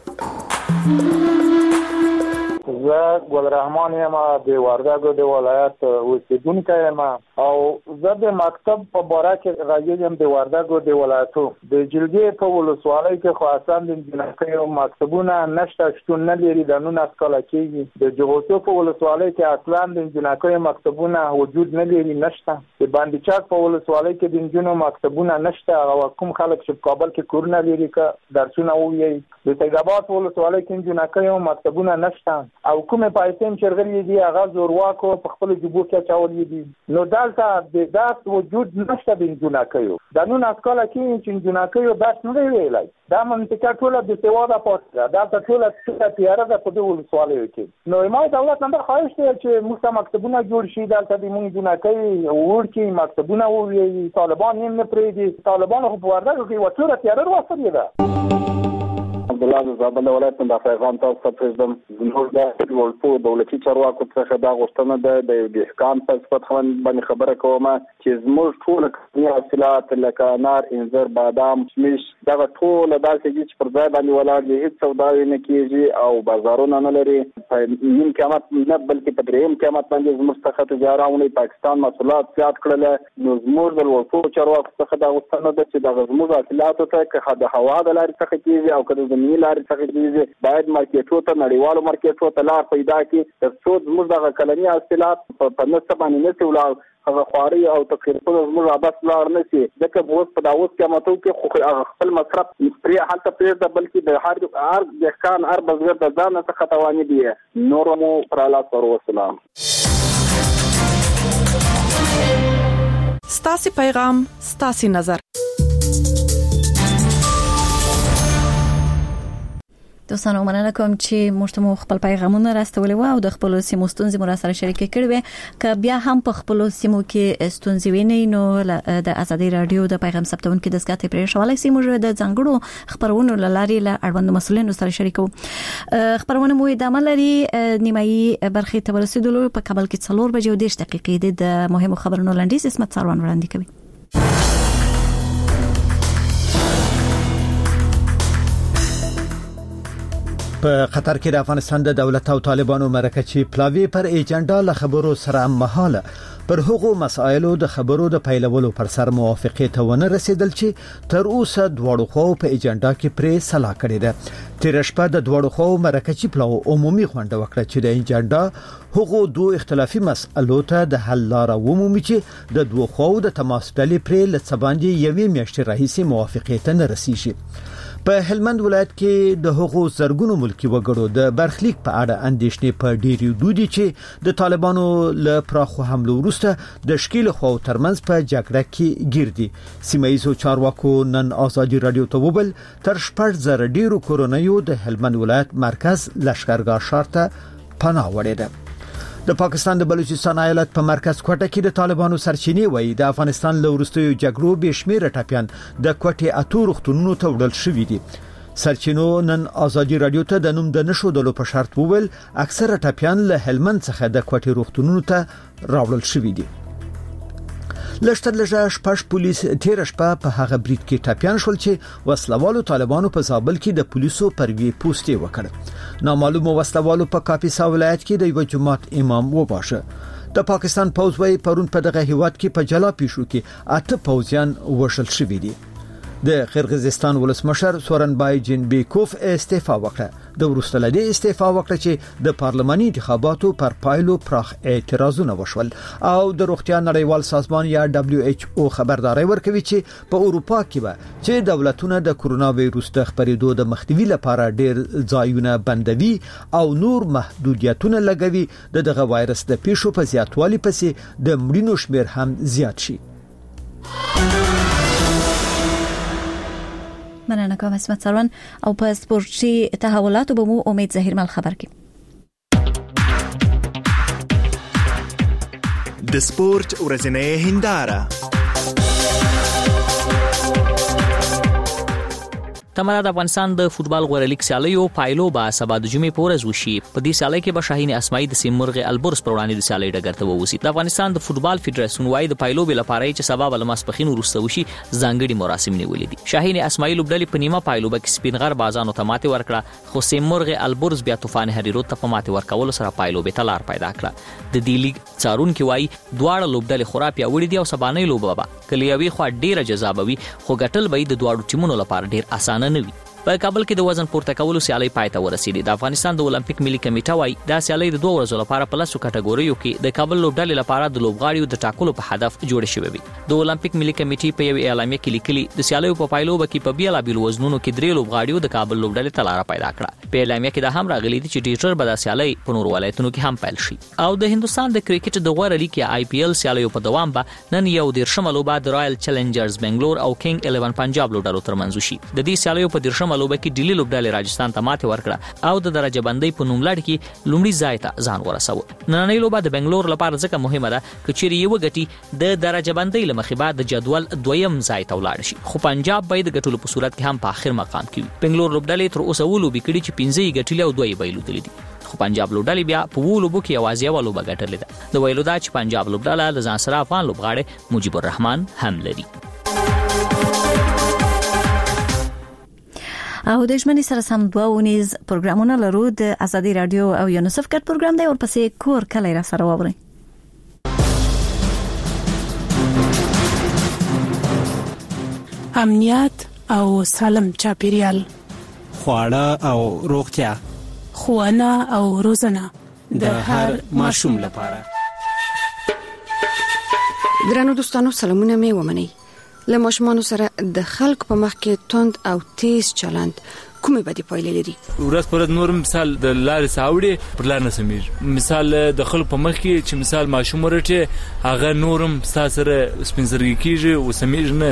زه ګلرحمان یم د وردګو د ولایت اوسیدونکی یم او زه د مکتب په باره کې راځم د وردګو د ولایتو د جلګې په ولسوالۍ کې خو اصلا د جنکیو مکتبونه نشته، شتون نه لري. د 19 کاله کېږي د جغوتو په ولسوالۍ کې اصلا د جنکیو مکتبونه وجود نه لري، نشته. د باندې چاک په ولسوالۍ کې د جنونو مکتبونه نشته او کوم خلک چې په کابل کې کورونه لري که درسونه وایي. د سیدآباد په ولسوالۍ کې جنکیو مکتبونه نشته او کومه پایتم چرغلي دي هغه زورواکو په خپل جبو کې چاولې دي. نو دالته د داس وجود نشته د جنکیو. د 19 کاله کې چې جنکیو داس نه ویلای. دا منطقه ټوله د سیواده پاتې دا ټوله تیاره ده په دې ولسوالۍ کې. نو ما دولت نن خواهش دی چې موږ مکتبونه جوړ شي، دلته د موږ جنکۍ ورکی مکتبونه وي. طالبان هم نه پریدي، طالبان خو په وردګو کې وټوره تیاره وروسته ده. عبدالله زابل ولایت د پیغام تاسو ته پرېږدم. زموږ د ولپو دولتي چارواکو څخه دا غوښتنه ده د دهقان په صفت باندې خبره کوم چې زموږ ټول کسبي حاصلات لکه انار، انځر، بادام، کشمش دا ټول داسې دي چې پر ځای باندې ولاړ دي، هیڅ سودا نه کیږي او بازارونه نه لري. په نیم قیمت نه بلکې په دریم قیمت باندې زموږ څخه تجارتونه پاکستان محصولات زیات کړل. نو زموږ د ولپو چارواکو څخه دا غوښتنه ده چې د زموږ حاصلاتو ته که د هوا د لارې څخه کیږي او که د لارې څخه کیږي باید مارکیټو ته نړیوالو مارکیټو ته لار پیدا کړي تر څو زموږ د کلنی حاصلات په نسبت باندې نسي ولاړ هغه خواري او تقریبا موږ بس لار نه سي دغه اوس په داوود کې ماتو کې خو خپل مصرف پرې حالت پرې د بلکې د هر ځکان هر بزګر د ځان څخه تواني دي نور مو پر الله صلی والسلام. ستاسي پیغام ستاسي نظر. دوستانو مننه کوم چې مشتمو خپل پیغامونه راستولې و او د خپل سیمو ستونزې مو سره شریک کړې وي ک بیا هم په خپل سیمو کې ستونزې ویني نو د ازادي رادیو د پیغام ثبتون کې د سکاتې پرې شوالای سیمو د ځنګړو خبرونو لاري له اړوند مسولینو سره شریکو خبرونه مو د عملري نیمایي برخې ته ورسېدلو په کابل کې 4 بجې او 10 دقیقې د مهمو خبرونو لاندې اسمت سروان وړاندې کوي. په قطر کې د افغانستان د دولت او طالبانو مرکچی پلاوی پر ایجنډا له خبرو سره مهاله پر هغو مسایلو د خبرو د پیلولو پر سر موافقه ته ونه رسیدل چې تر اوسه دواړو خو په ایجنډا کې پرې صلاح کړې ده. تیر شپه د دواړو خو مرکچی پلاو عمومي غونډه وکړه چې د ایجنډا هغو دوه اختلافي مسایلو ته د حل لاره ومومي چې د دوه خو د تماس ډلې پرې لڅباندې یوې میاشتې راهیسې موافقه ته نه رسیږي. په هلمند ولایت کې د هغو زرګونو ملکی وګړو د برخلیک په اړه اندېښنې په ډیری دودي چې د طالبانو له پراخو حملو وروسته د شکیل خو ترمنځ په جګړه کې ګیردي. سیمایي چارواکو نن ازادي رادیو ته وبل تر 4,000 ډیرو کورونیو د هلمند ولایت مرکز لشکرګاه ښار ته پناه وړي ده. د پاکستان د بلوچستان ایالت په مرکز کوټه کې د طالبانو سرچینې وایي د افغانستان له وروستیو جګړو بشمیره ټاپیان د کوټې اتو روغتونونو ته وړل شوې دي. سرچینو نن ازادي رادیو ته د نوم د نشو دلو په شرط وویل اکثره ټاپیان له هلمند څخه د کوټې روغتونونو ته راوړل شوې دي. لشتر لږه شپږ پولیس تیر شپه په هغه بریټ کې ټاپیان شول چې وسلوالو طالبانو په زابل کې د پولیسو پروي پوسټي وکړ. نامعلومو وسلوالو په کاپیسا ولایت کې د یو جماعت امام وباشه. د پاکستان پوځ وايي پرون په دغه هیواد کې په جلا پیښو کې 8 پوځیان وشل شوي دي. د قرغیزستان ولسمشر سورنبای جینبیکوف استعفا وکړه. د وروسته لدی استعفا وکړه چې د پارلماني انتخاباتو پر پایلو پراخ اعتراضونه وشول او د روغتیا نړیوال سازمان یا WHO خبرداري ورکوي چې په اروپا کې به چې دولتونه د کورونا وایروس د خپرېدو د مخنیوي لپاره ډېر ځایونه بندوي او نور محدودیتونه لګوي دغه وایرس د پیښو په زیاتوالي پسې د مړینو شمیر هم زیات شي. مننه کوم اسمت سروان او په سپورتي تحولاتو به مو امید ظاهر مل خبر کی. د سپورت ورځنۍ هنداره تمره د افغانستان د فوتبال غوړه لیګ سیالیو پایلو به سبا د جمعې په ورځ وشي. په دې سیالۍ کې به شاهین اسماعیل د سیمرغ البرز پر وړاندې د سیالۍ ډګر ته ووسی. د افغانستان د فوتبال فدراسیون وايي د پایلو بل لپاره چې سبا بل ماسپخین وروسته وشي ځانګړي مراسم نیولې دي. شاهین اسماعیل وبډلې په نیمه پایلو به سپینغر بازانو ته ماته ورکړه خو سیمرغ البرز بیا طوفان هریرو ته په ماته ورکول سره پایلو به تلار پیدا کړه. د دې لیګ څارون کې وايي دواړه لوبډلې خراب یا وړي دي او سبانې لوبه به کله یوي خو ډیره جذابوي خو ګټل به د دواړو ټیمونو لپاره ډیر اسانه نه وي. په کابل کې د وزن پورته کولو سیالۍ پای ته ورسېدې. د افغانستان د اولمپیک ملي کمیټه وايي دا سیالۍ د 2 ورځو لپاره په لاسو کټګوریو کې د کابل لوبډلې لپاره د لوبغاړیو د ټاکلو په هدف جوړ شوی وي. د اولمپیک ملي کمیټې په یو اعلامیه کې لیکلي د سیالیو په پایلو کې په بیل بیل وزنونو کې 3 لوبغاړیو د کابل لوبډلې تلاره پیدا کړه. په اعلامیه کې دا هم راغلي چې ډیټر به د سیالۍ په نور ولایتونو کې هم پیل شي. او د هندستان د کرکټ د غوړه لیګ IPL سیالیو په دوام به نن یو 13 لوبه د رائل چیلنجرز بنگلور او کینګ 11 پنجاب لوبډلو ترمنځ شي. د دې سیالیو په 13 لوبه کې ډیلی لوبډلې راجستان ته ماته ورکړه او د درجه بندۍ په نوم لړ کې لومړی ځای ته ځان ورساوه. نننۍ لوبه د بنگلور لپاره ځکه مهمه ده چې چیرې یو غټي د درجه بندۍ لمخې بعد د جدول دویم ځای ته ولاړ شي خو پنجاب به د ګټلو په صورت کې هم په اخر مقام کې وي. بنگلور لوبډلې تر اوسه ولوبې کړي چې 15 ګټلې او 2 بایلودلې دي خو پنجاب لوبډلې بیا په ولوبو کې یوازې یو لوبه ګټلې ده. د ویلو دا چې پنجاب لوبډله د ځان سره افغان لوبغاړي مجيب الرحمن هم لري. او د ژمنې سره سم دوونیز پروګرامونه لرو. د ازادي رادیو او یونیسف ګډ پروګرام دی او پسې کور کله را سره ووري. امنیت او سالم چاپیریال، خواړه او روغتیا، ښوونه او روزنه د هر ماشوم لپاره. درنو دوستانو سلامونه مې ومنئ. له ماشومانو سره د خلکو په مخ کې توند او تیز چلند کومې بدې پایلې لري؟ ورځ پر ورځ نور مثال د لارې ساوړي پر لار نه سمیر، مثال د خلکو په مخ کې چې مثال ماشوم ورته هغه نورم سره سپینځرګي کیږي او سمیر نه.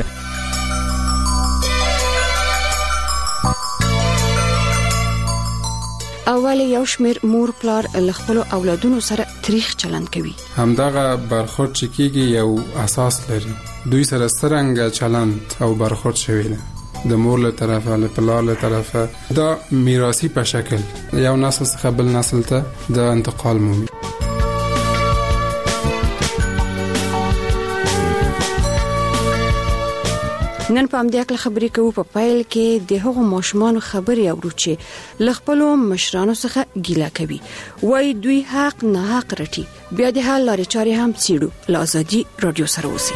اول یو شمیر مور پلار له خپل اولادونو سره تاریخ چلند کوي. همدغه برخورد چې کیږي یو اساس لري. دوی سره څنګه چلند او برخورد شوی دی د مور له طرفه له پلار له طرفه دا میراثي په شکل یو نسل څخه بل نسل ته د انتقال مومي. نن په امدیاک خبرې کوو په پایل کې د هغو ماشومان خبرې اورو چې له خپل مشرانو څخه ګیله کوي، وای دوی حق نه حق رټي، بیا د حل لارې چارې هم څېړو. له آزادي رادیو سره اوسئ.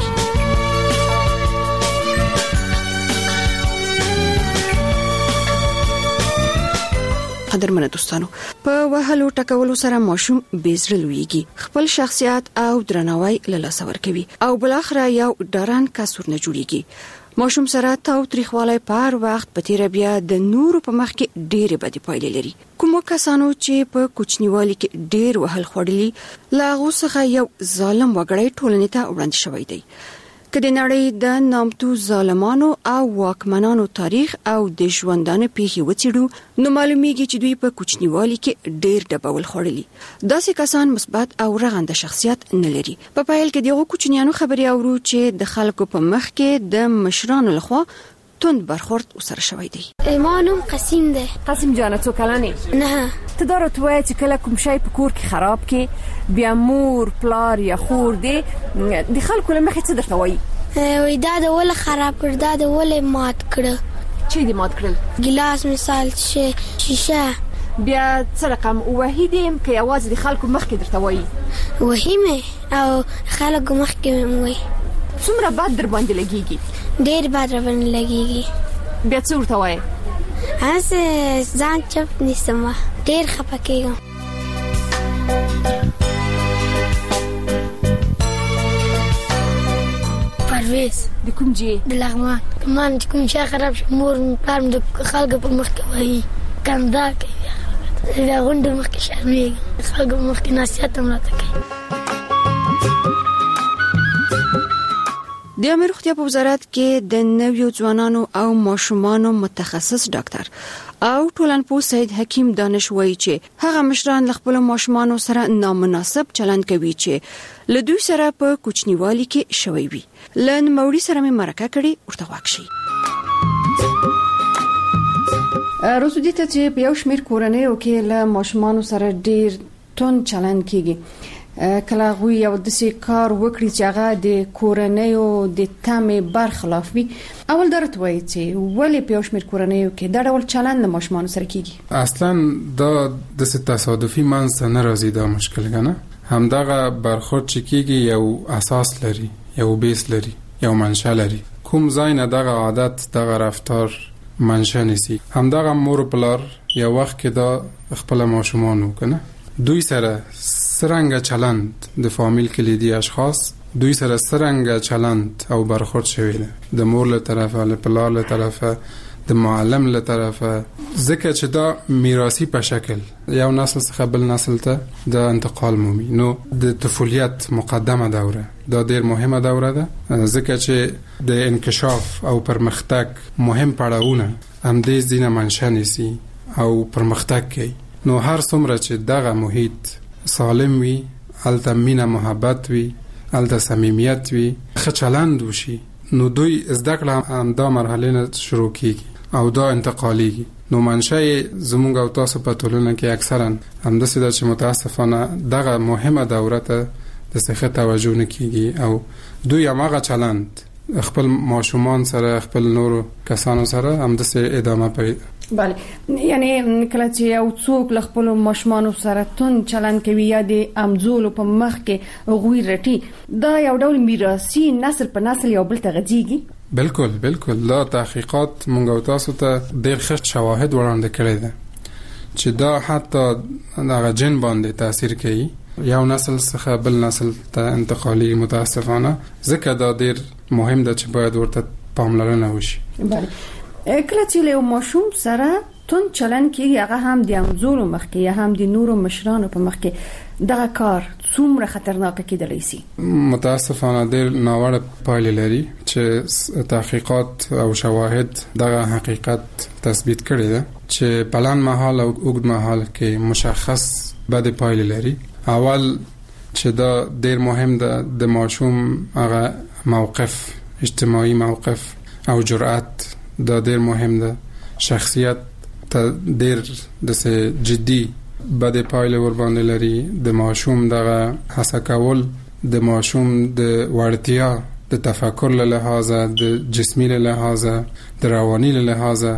قدرمنه دوستانو، په وهلو ټکولو سره ماشوم بیزړه لویږي، خپل شخصیت او درناوی له لاسه ورکوي او بلاخره یو ډارن کسور نه جوړیږي. ماشوم سره تاو تریخوالی پر وخت په تیر بیا د نورو په مخ کې ډېرې بدې پایلې لري. کوم کسانو چې په کوچنیوالي کې ډېر وهل خوړلي لا غوسه یو ظالم وګړی ټولنې ته وړاندې شوی دی. کله نړۍ د نامتو ظالمانو او واکمنانو تاریخ او د ژوندانه پیښې وڅېړو نو معلومیږي چې دوی په کوچنیوالي کې ډېر ډبول خوړلي. داسې کسان مثبت او رغنده شخصیت نه لري. په پایل کې دغه کوچنیانو خبرې اورو چې د خلکو په مخ کې د مشرانو لخوا توند برخورد وسره شوی دی. ایمانم قسیم دی. قسیم جانه څو کلنې؟ نه. ته دا راته وایې چې کله کوم شی په کور کې خراب کې بیا مور پلار یا خور دی د خلکو له مخې څه درته وایي؟ وای دا د ول خراب کړ، دا د ول مات کړ. چې دې مات کړل؟ ګلاس مثال شیشه. بیا څه رقم وحیدیم که یوازې د خلکو مخ کې درته وایي؟ وحیمه او خلکو مخ کې وایي. څومره بد در باندې لګیږي؟ ډېر بد در باندې لګیږي. بیا څه ورته وایي؟ هسه ځان چپ نیسم، ډېر خفه کېږم. پرویز د کوم جې؟ د لغمان. کمان چې کوم شي خراب شي مور پلار د خلکو په مخ کې وایي کندا کوي، د غونډې مخ کې شرمېږي، خلکو مخ کې نصیحت هم راته کوي. د عامه روغتیا په وزارت کې د نویو ځوانانو او ماشومانو متخصص ډاکټر او ټولنپوه سید حکیم دانش وایي چې هغه مشران خپل ماشومانو سره نامناسب چلند کوي چې له دوی سره په کوچنیوالي کې شوی وي. لن موري سره مې مرکه کړي ورته واکشي. روزودی ته چې په یو شمیر کورنیو کې له ماشومانو سره ډیر توند چلند کیږي، کله غوي یو داسې کار وکړي چې هغه د کورنیو د تمې برخلاف وي، اول درته وایي چې ولې په یو شمیر کورنیو کې دا ډول چلند له ماشومانو سره کیږي؟ اصلا دا د تصادفي منځ نه راځي، دا مشکل کنه. همدغه برخورد چې کیږي یو اساس لري، یو بیس لري، یو منشأ لري. کوم ځای نه دغه عادت دغه رفتار منشأ نسی. همدغه مور پلار یو وخت کې دا خپل ماشومانو کنه دوی سره سرنګ چلند د فامیل کلیدي اشخاص دوی سره سرنګ چلند او برخورد شوی دی د مور له طرفه له پلار له طرفه د معلم له طرفه، ځکه چې دا میراثي په شکل یو نسل څخه بل نسل ته د انتقال مومي. نو د طفولیت مقدمه دوره دا ډیر مهمه دوره ده، ځکه چې د انکشاف او پرمختګ مهم پړاوونه هم دې ځینه منشأ نیسي او پرمختګ کوي. نو هر څومره چې دغه محیط سالم وي، الته مینه محبت وي، الته صمیمیت وي، ښه چلند وشي، نو دوی زده کړه هم دا مرحله نه شروع کیږي او دا انتقالیږي. نو منشأ زموږ او تاسو په ټولنه کې اکثرا همداسې ده چې متاسفانه دغه مهمه دوره ته د څه توجه نه کیږي او دوی هغه چلند خپل ماشومان سره خپل نورو کسانو سره همداسې ادامه کوي. بله، یعنی کله چې یو څوک له خپل ماشومانو سره توند چلند کوي یا د امزولو په مخ کې غوي رټي، دا یو ډول میراثي نسل په نسل یو بل ته غځيږي. بالکل دا تحقیقات مونږ او تاسو ته ډېر ښه شواهد وړاندې کړي دي چې دا حتی هغه جن باندې تاثیر کوي یو نسل څخه بل نسل ته انتقالي متاسفانه. ځکه دا ډیر مهم ده چې باید ورته پاملرنه وشي. بله کله چې له ماشوم سره تون چلن کېږي هغه هم د امزولو مخ کې یا هم د نورو مشرانو په مخ کې دغه کار څومره خطرناک کېدلی شي؟ متاسفانه ډیر ناوړه پایلې لري چې تحقیقات او شواهد دغه حقیقت تثبیت کړي ده چې پلان مهال او اوږد مهال کې مشخص بد پایلې لري. اول چې دا ډیر مهم ده د ماشوم هغه موقف، اجتماعي موقف او جرأت دا ډیر مهم ده. شخصیت ته ډیر د جدي بد پایله ور باندې لري. د ماشوم دغه هڅه کول د ماشوم د وړتیا د تفکر له لحاظه، د جسمي له لحاظه، د رواني له لحاظه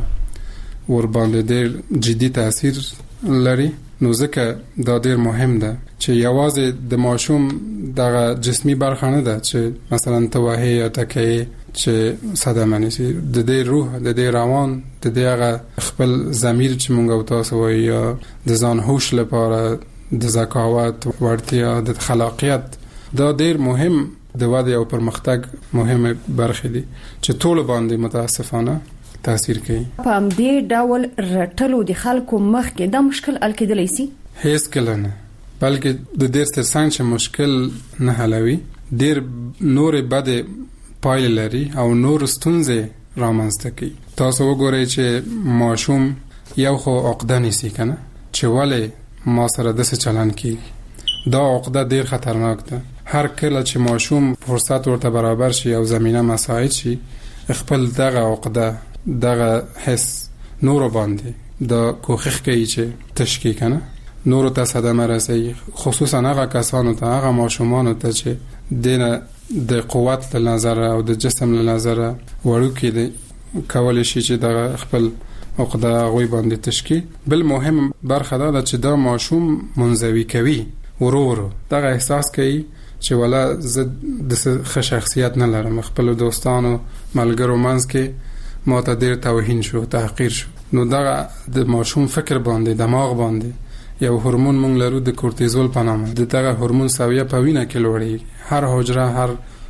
ور باندې ډیر جدي تاثیر لري. نو ځکه دا ډیر مهم ده چې یوازې د ماشوم دغه جسمي برخه نه ده چې مثلا توهی یا تکي چې صدمه نشي، د دې روح، د دې روان، د دې هغه خپل ضمیر چې مونږ او تاسو وایي یا د ځان هوش لپاره د ذکاوت، وړتیا، د خلاقیت، دا ډیر مهم د وده او پرمختګ مهمه برخه دي چې ټول باندې متاسفانه تاثیر کوي. په دې ډول رټلو د خلکو مخ کې دا مشکل حل کېدلی شي؟ هیڅ کله نه، بلکې د ډیر ترڅنګ چې مشکل نه حلوي، ډیر نور بد پایله لري او نور ستونزې رامنځته کوي. تاسو وګورئ چې ماشوم یو خو عقده نیسي کنه چې ولې ما سره داسې چلن کیږي. دا عقده ډیر خطرناک ده. هر کله چې ماشوم فرصت ورته برابر شي او زمينه مساعد شي، خپل دغه عقده، دغه حس نور باندې دا کوخخ کوي چې تشکیل کنه، نور ته صدمه رسي، خصوصا هغه کسانو ته، هغه ماشومان ته چې دینه د قوت له نظر او د جسم له نظر وړوکی دي کولای شي چې د خپل عقده غوي باندې تشکیل. بل مهم برخه دا چې دا ماشوم منزوي کوي، ورور دغه احساس کوي چې ولا زه د شخصیت نه لرم، خپل دوستانو ملګرو منځ کې ما ته ډیر توهین شو، تحقیر شو. نو دغه د ماشوم فکر باندې، دماغ باندې یو هورمون مونږ لرو د کورتیزول په نامه، دغه هورمون سویه په وینه کې لوړي، هر حجره، هر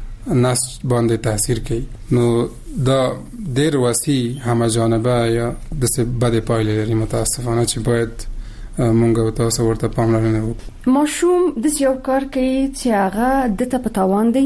نسج باندې تاثیر کوي. نو دا ډیر وسیع همه جانبه یا د څه بد پایلې لري متاسفانه چې باید مونږ او تاسو ورته پاملرنه وکړو. ماشوم د یو کار کوي چې هغه د ته پتاوان دی،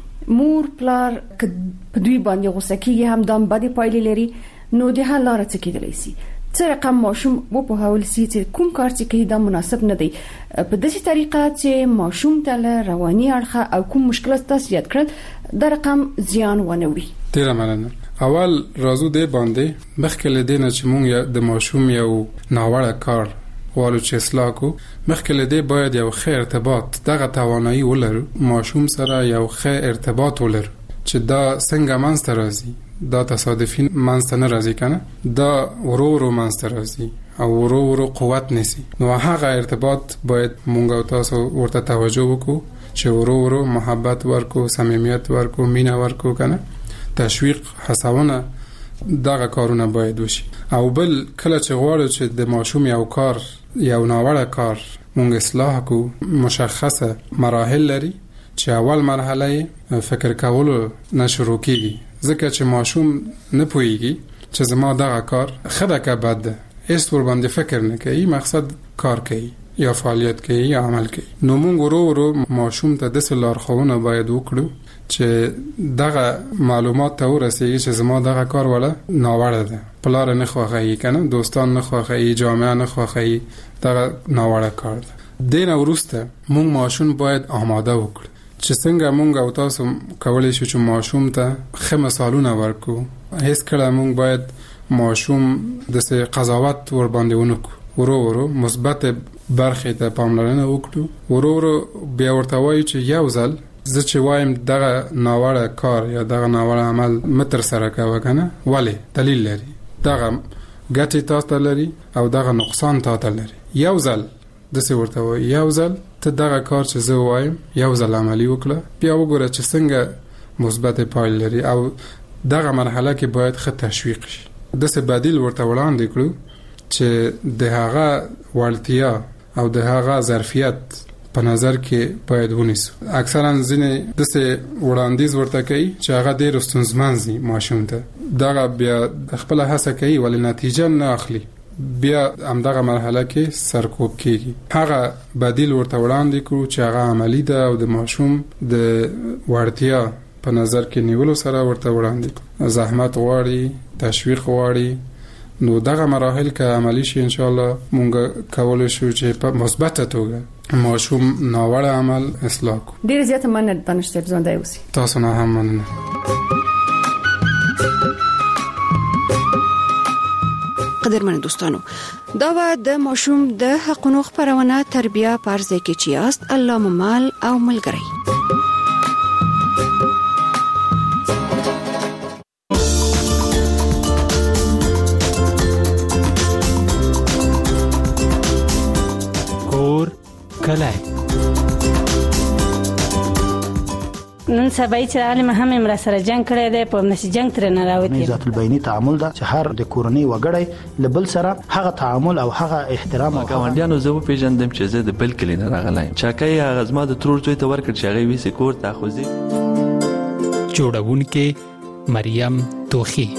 مور پلار په دوی باندې غوسه کیږي، هم دا بد پایلې لري. نو د حل لاره څه کېدلی شي؟ څه رقم ماشوم په هول سي چې کوم کار چې کوي دا مناسب نه دی، په داسې طریقه چې ماشوم ته رواني اړخه او کوم مشکلات تاسو یاد کړل دا رقم زیان ونه وي. ډیره مننه. اول راځو دې باندې مخکې لدینه چې مونږ د ماشوم یو ناوړه کار والو چې اصلاح کو، مخکې لدې باید یو ښه ارتباط، دغه توانایي ولرو ماشوم سره یو ښه ارتباط ولرو چې دا څنګه منځته راځي. دا تصادفي منځته نه راځي کنه، دا ورو منځته راځي او ورو قوت نسی. نو هغه ارتباط باید مونږ او تاسو ورته توجه وکړو چې ورو محبت ورکو، صمیمیت ورکو، مینه ورکو کنه، تشویق، هڅونه، دغه کارونه باید وشي. او بل کله چې غواړو چې د ماشوم یو کار، یو ناوړه کار مونږ اصلاح کو، مشخصه مراحل لري چې اول مرحله فکر کولو نه شروع کیږي. ځکه چې ماشوم نه پوهیږي چې زما دغه کار خده که بد ده، هیڅ ور باندې فکر نه کوي، مقصد کار کوي یا فعالیت کوي یا عمل کوي. نو مونږ ورو ماشوم ته د لارښوونه باید وکړو چې دغه معلومات ته ورسیږي چې زما دغه کار ولا ناوړه ده، پلار نه خوښي کنه، دوستان نه خوښي، جامعه نه خوښي، دغه ناوړه کار ده. دین وروسته مونږ ماشوم باید آماده وکړو چې څنګه مونږ او تاسو کولای شو چې ماشوم ته ښه مثالونه ورکو. هیڅ کله مونږ باید ماشوم د قضاوت ور باندې ونکو، ورو مثبت برخې ته پاملرنه وکړو، ورو بیا ورته وایو چې یو ځل زه چې وایم دغه ناوړه کار یا دغه ناوړه عمل متر سره کوه کنه، ولی دلیل لري، دغه ګټې تاسو لري او دغه نقصان تاسو لري. یو ځل د څه ورته وایي، یو ځل ته دغه کار چې زه وایم یو ځل عملی وکړه، بیا وګوره چې څنګه مثبت پایله لري. او دغه مرحله کې باید ښه تشویق شي. د څه بدیل ورته وړاندې کړو چې د هغه وړتیا او د هغه ظرفیت په نظر کې باید ونیسو. اکثرا ځینې دسه وړاندیز ورته کوي چې هغه ډېر ستونزمن دي ماشوم ته، دغه بیا خپل هڅه کوي ولې نتیجه نه اخلي، بیا همدغه مرحله کې سرکوب کیږي. هغه بدیل ورته وړاندې کړو چې هغه عملی ده او د ماشوم د وړتیا په نظر کې نیولو سره ورته وړاندې کړو. زحمت غواړي، تشویق غواړي، نو دغه مراحل که عملی شي ان شاء الله مونږ کولای شو چې په مثبته توګه ماشوم ناوړه عمل اصلاح کو. ډیر زیات مننه دانشتر ژوندۍ اوسئ. تاسو نه هم مننه. قدرمن دوستانو، دا و د ماشوم د حقونو خبرونه تربیه پرځای کې چې است الله ممال او ملګری. کلای نن سبا چې عالم هم امر سره جنگ کړی دی، په نشي جنگ تر نه راوتی. ذات البینی تعامل دا چې هر د کورنۍ وګړی لبل سره هغه تعامل او هغه احترام او ګاونډیانو زو پیژندم چې زه د بل کلی نه راغلایم. چاکای هغه زما د ترور زوی ته ورکړ چې هغه وی سکور تاخذي. جوړونکې مریم توخی.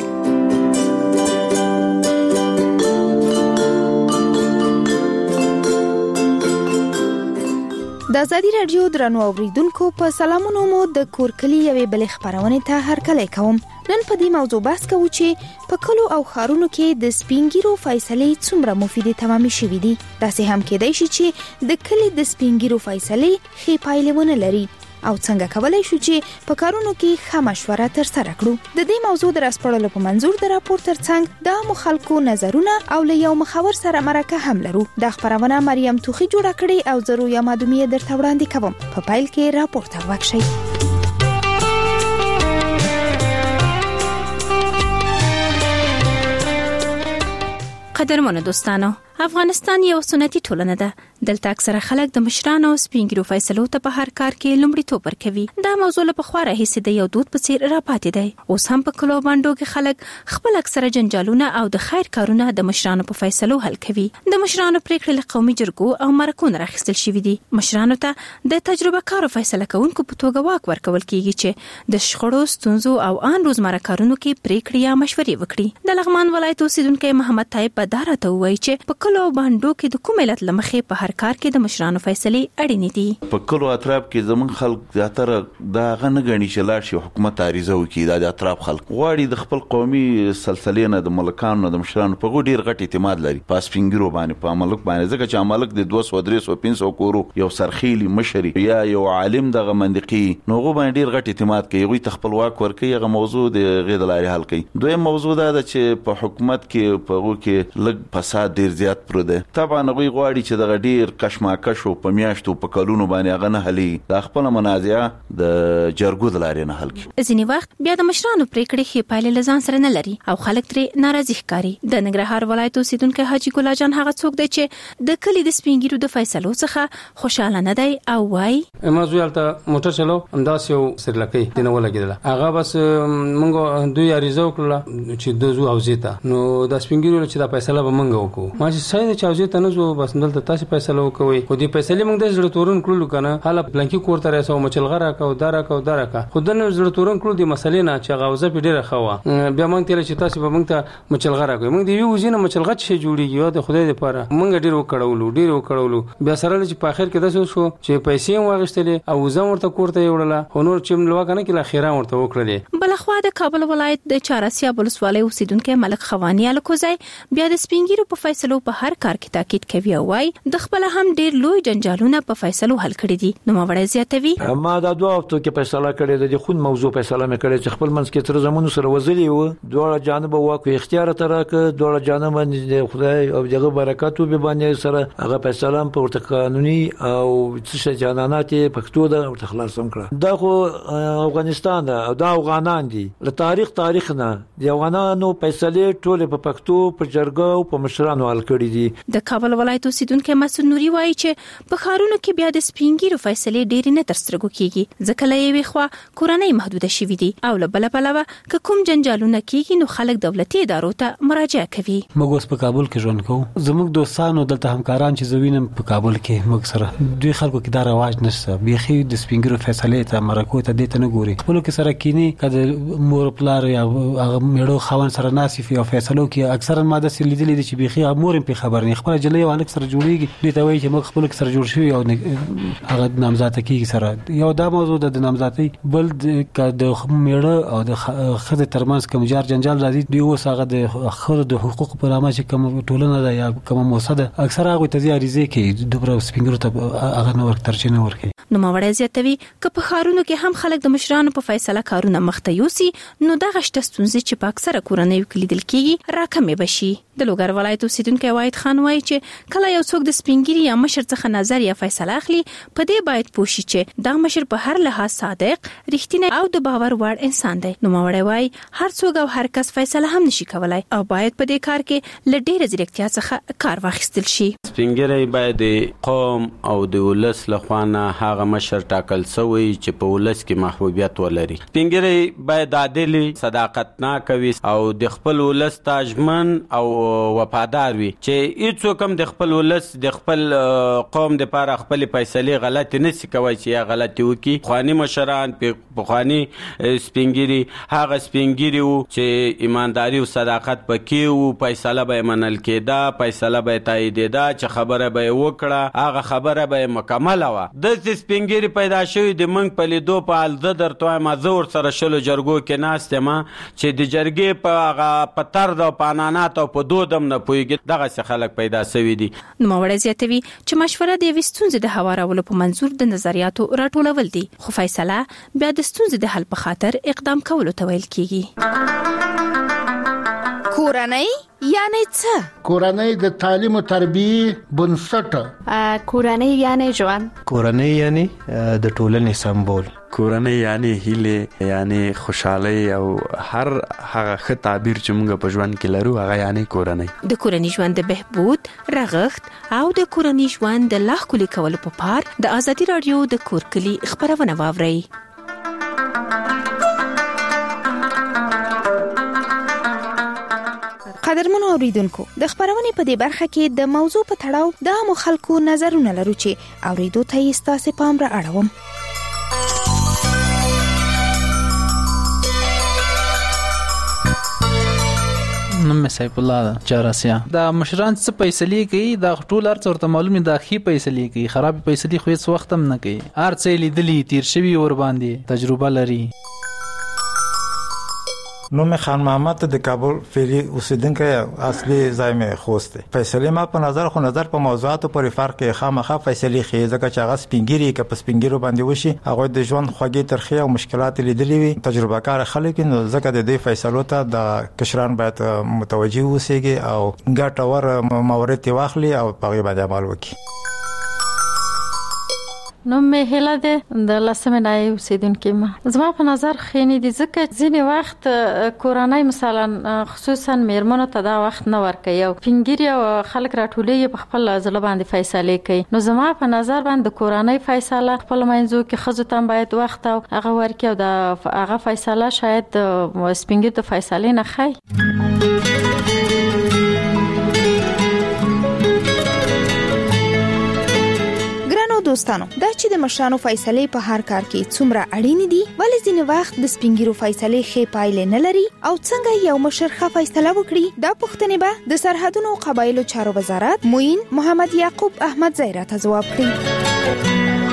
د ازادي رادیو درنو اوریدونکو په سلامونو مو د کورکلی یوې بلې خبرونه ته هرکلی کوم. نن په دې موضوع بحث کوو چې په کلو او خارونو کې د سپینګیرو فیصلې څومره مفیدې تمامې شوې دي. داسې هم کېدای شي چې د کلی د سپینګیرو فیصلې ښې پایلې ونه لري او څنګه کولای شو چې په کارونو کې ښه مشوره تر سره کړو. د دې موضوع د راسپړلو په منظور د راپور ترڅنګ د مخالکو نظرونه او له یو مخاور سره مرکه هم لرو. د خبرونه مریم توخی جوړه کړې او زه رویا مادومیه درته وړاندې کوم. په پایل کې راپور ته وښیئ. قدرمنو دوستانو، افغانستان یو سنتي ټولنه ده. دلته اکثره خلک د مشرانو او سپینګیرو فیصلو ته په هر کار کې لومړیتوب ورکوي. دا موضوع له پخوا راهیسې د یو دود په څیر راپاتې دی. اوس هم په کلو باندې کې خلک خپل اکثره جنجالونه او د خیر کارونه د مشرانو په فیصلو حل کوي. د مشرانو پریکړې له قومي جرګو او مرکو راخیستل شوې دي. مشرانو ته د تجربه کارو فیصله کوونکو په توګه واک ورکول کیږي چې د شخړو، ستونزو او ان روزمره کارونو کې پریکړې یا مشورې وکړي. د لغمان ولایت اوسیدونکو محمد طیب بدار ته وایي چې په کلو باندې کې د کوم ملت لمخې په هر کار کې د مشرانو فیصلې اړینې دي. په کلو اطراف کې زمون خلک زیاتره دا غنه غني چې لاړ شي حکومت عریضه وکړي. د اطراف خلک غواړي د خپل قومي سلسلې نه د ملکانو د مشرانو په ډیر غټ اعتماد لري په سپینګیرو باندې، په ملک باندې، ځکه چې ملک د 200 300 500 کورو یو سرخیلی مشري یا یو عالم دغه منطقي نوغه باندې ډیر غټ اعتماد کوي. غوي تخپل واک ورکوي. هغه موضوع د غیر لاري حل کوي. دویم موضوع دا ده چې په حکومت کې په غو کې لګ فساد ډیر زیات پرو ده. طبعا غوي غواړي چې دغه ډیر کشمکش او په میاشتو په کلونو باندې هغه نه حلي. د خپل منازعه د جرګو د لارې نه حل کی. ځینې وخت بیا د مشرانو پریکړې ښې پایلې لزان سره نه لري او خلک ترې ناراضي ښکاري. د ننګرهار ولایت اوسیدونکو حاجی ګل جان هغه څوک دی چې د کلی د سپینګیرو د فیصلو څخه خوشاله نه دی او وايي موضوع البته موټر چلو انداس یو سرلکې دنه ولګیدل. هغه بس مونږ دوی اړیزه وکړه چې د زو اوزیتا نو د سپینګیرو چې د فیصله به مونږ وکړو. ما چې ساید چې اوزیتا نه زو بس دلته تاسو فیصله وکوي. خو دې فیصله مونږ د زړه تورن کړلو کنه حالا بلانکی کور ته راسو مچلغره کا او دارا کا خودنه زړه تورن کړو د مسلې نه چې غوځه په ډیره خوا بیا مونږ تل چې تاسو به مونږ ته مچلغره کوي. مونږ دی یو ځینه مچلغه چې جوړیږي او د خدای لپاره مونږ ډیر وکړولو بیا سره چې په اخر کې داسو شو چې پیسې واغښتلې او زم ورته کوړته یوړله خو نور چې ملوا کنه کې اخیرا ورته وکړلې. بلخوا د کابل ولایت د چارسیا ولسوالۍ اوسیدونکو ملک خوانی الکوزای بیا د سپینګیرو په فیصلو په هر کار کې تاکید کوي او وايي د خپل هم ډیر لوی جنجالونه په فیصلو حل کړی دي. نو موړی زیاتوي ما دا دوه هفتو کې فیصله کړې د خود موضوع فیصله مې کړې چې خپل منځ کې تر زمونو سره وزلي و دوه جانب واکو اختیار ترک دوه جانب د خدای او دغه برکات به باندې سره هغه فیصله په ورته قانوني او څه جنانات پښتو ده او خلاصم کړه. دا خو افغانستان ده او دا افغانان دي. له تاریخ نه د افغانانو فیصله ټول په پښتو په جرګه او په مشرانو حل کړي کړی دي. د کابل ولایت اوسیدونکو مسعود نوري وایي چې په ښارونو کې بیا د سپینګیرو فیصلې ډېرې نه ترسترګو کیږي ځکه له یوې خوا کورنۍ محدوده شوي دي او له بل پلوه که کوم جنجالونه کیږي نو خلک دولتي ادارو ته مراجعه کوي. موږ اوس په کابل کې ژوند کوو. زموږ دوستانو دلته همکاران چې زوینم په کابل کې موږ سره دوی خلکو کې دا رواج نشته. بيخي د سپینګیرو فیصلې ته مرکو ته دې ته نه ګوري. خپل کې سره کینی کله مور پلار یا میړو خوان سره ناسفي او فیصلو کې اکثرا ماده سې لیدلې دي چې بيخي مور په خبر نه خپل جلې او الک سره جوړيږي. دوی ته وایي چې موږ خپل کې سره جوړ شوی او هغه نامزاده کې سره یو دا موضوع د نامزادۍ بل د میړه او د خزه ترمنځ کوم جار جنجال راځي. دوی اوس هغه د خزه د حقوق پر عامه چې کوم ټولنه ده یا کوم موسسه اکثر هغه ته زیاريزه کې دوبره سپینګرو ته هغه نور ترجمه ورکړي. نو ماوړی زیاتوي که په ښارونو کې هم خلک د مشرانو په فیصله کارونه مخته یوسي نو دغه شته ستونزې چې په اکثره کورنیو کې لیدل کېږي راکمې بشي. د لوګر ولایت اوسیدونکی وحید خان وایي چې کله یو څوک د سپینګیري یا مشر څخه نظر یا فیصله اخلي په دې باید پوه شي چې دا مشر په هر لحاظ صادق، رښتینی او د باور وړ انسان دی. نو ماوړی وایي هر څوک او هر کس فیصله هم نشي کولای او باید په دې کار کې له ډېرې ځیرکتیا څخه کار واخیستل شي. سپینګیري باید قوم او د ولس لخوا نه هغه مشر ټاکل شوی چې په ولس کې محبوبیت ولري. سپینګیري باید عادل، صداقتناک وي او د خپل ولس تاجمن او وفادار وي چې هیڅوک هم د خپل ولس د خپل قوم د لپاره خپل فیصله غلطي نه سي کوي چې یا غلطي وکي. خواني مشران په خواني سپینګیري هغه سپینګیري وو چې ایمانداري او صداقت پکې وو. فیصله به منل کېده، فیصله به تاییدېده، چې خبره به وکړه هغه خبره به مکمله وه. د سپینګیري پیدا شوی د منګ په لیدو په حال زه درته وایم زه ورسره شلو جرګو کې ناست یم چې د جرګې په هغه په طرز او په عنعناتو او په دودم نه پوهېږي. دغسې خلک پیدا شوي دي. نوموړی زیاتوي چې مشوره د یوې ستونزې د هوارولو په منظور د نظریاتو راټولول دي، خو فیصله بیا د ستونزې د حل په خاطر اقدام کولو ته ویل کېږي. کورنۍ یعنی څه؟ کورنۍ د تعلیم او تربیه بنسټ. کورنۍ یعنی ژوند. کورنۍ یعنی د ټولنې سمبول. کورنۍ یعنی هیله، یعنی خوشحالي او هر هغه ښه تعبیر چې موږ په ژوند کې لرو هغه یعنی کورنۍ. د کورنۍ ژوند د بهبود، رغښت او د کورنۍ ژوند د لا ښکلي کولو په پار د ازادي رادیو د کور کلی خبرونه واورئ. قدرمنو اوریدونکو، د خبرونې په دې برخه کې د موضوع په تړاو د عامو خلکو نظرونه لرو چې اوریدو ته یې ستاسو پام را اړوم. نوم سیف الله چارسیا. دا مشران څه فیصله کوي دا ټول ارڅ ورته معلومه دا خي فیصله کوي، خراب فیصله خو هیڅ وخت هم نه کوي. ارڅ لیدلی تیر شوی ور باندې تجربه لري. نوم خان محمد د کابل فعلی اوسیدونکی اصلي ځای مې خوست دی. فیصله ما په نظر په موضوعاتو پورې فرق کې خامخا فیصله خې ځکه چې هغه سپینګیري کې په سپینګیرو باندې وشي هغه د ژوند خوږی ترخی او مشکلات لیدلې وي، تجربه کار خلک نو ځکه د دې فیصلو ته د کشران باید متوجي اوسېږي او ګټور مورد واخلي او په هغه باندې عمل وکړي. نوم مې هله ده د لسمه نای اوسیدونکې ما. زما په نظر خېنی دي ځکه ځینې وخت کورنۍ مثلا خصوصا میرمنو ته دا وخت نه ورکوي او فینګیري او خلک راټولېږي په خپل ځل باندې فیصله کوي. نو زما په نظر باندې کورنۍ فیصله خپل منځو کې ښځو ته باید وخت او هغه ورکړي او د هغه فیصله شاید سپینګیري د فیصلې نه ښایي. دوستانو، دا چې د مشرانو فیصلې په هر کار کې څومره اړین دي، ولې ځینې وخت د سپینګیرو فیصلې ښې پایلې نه لري او څنګه یو مشر ښه فیصله وکړي، دا پوښتنې به د سرحدونو او قبایلو چارو وزارت معین محمد یعقوب احمدزی راته ځواب کړي.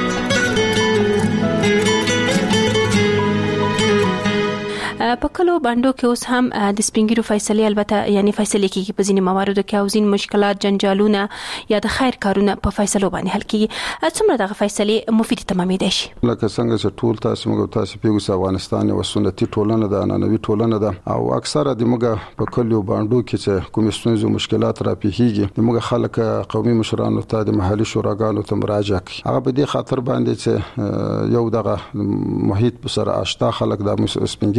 په کلو باندې کې اوس هم د سپینګیرو فیصله البته یعنی فیصله کیږي په ځینې مواردو کې او ځین مشکلات جنجالونه یا د خیر کارونه په فیصلو باندې حل کیږي. څومره دغه فیصله مفید تمامېدای شي؟ لکه څنګه چې ټول تاسو پیغو افغانستان یو سنتي ټولنه ده، عنعنوي ټولنه ده او اکثره د موږ په کلو باندې کې چې کوم ستونزې مشکلات راپېږي د موږ خلک قومي مشرانو ته د محلي شوراګانو ته مراجعه کوي. هغه په دې خاطر باندې چې یو دغه محیط په سره آشنا خلک د سپینګیري چې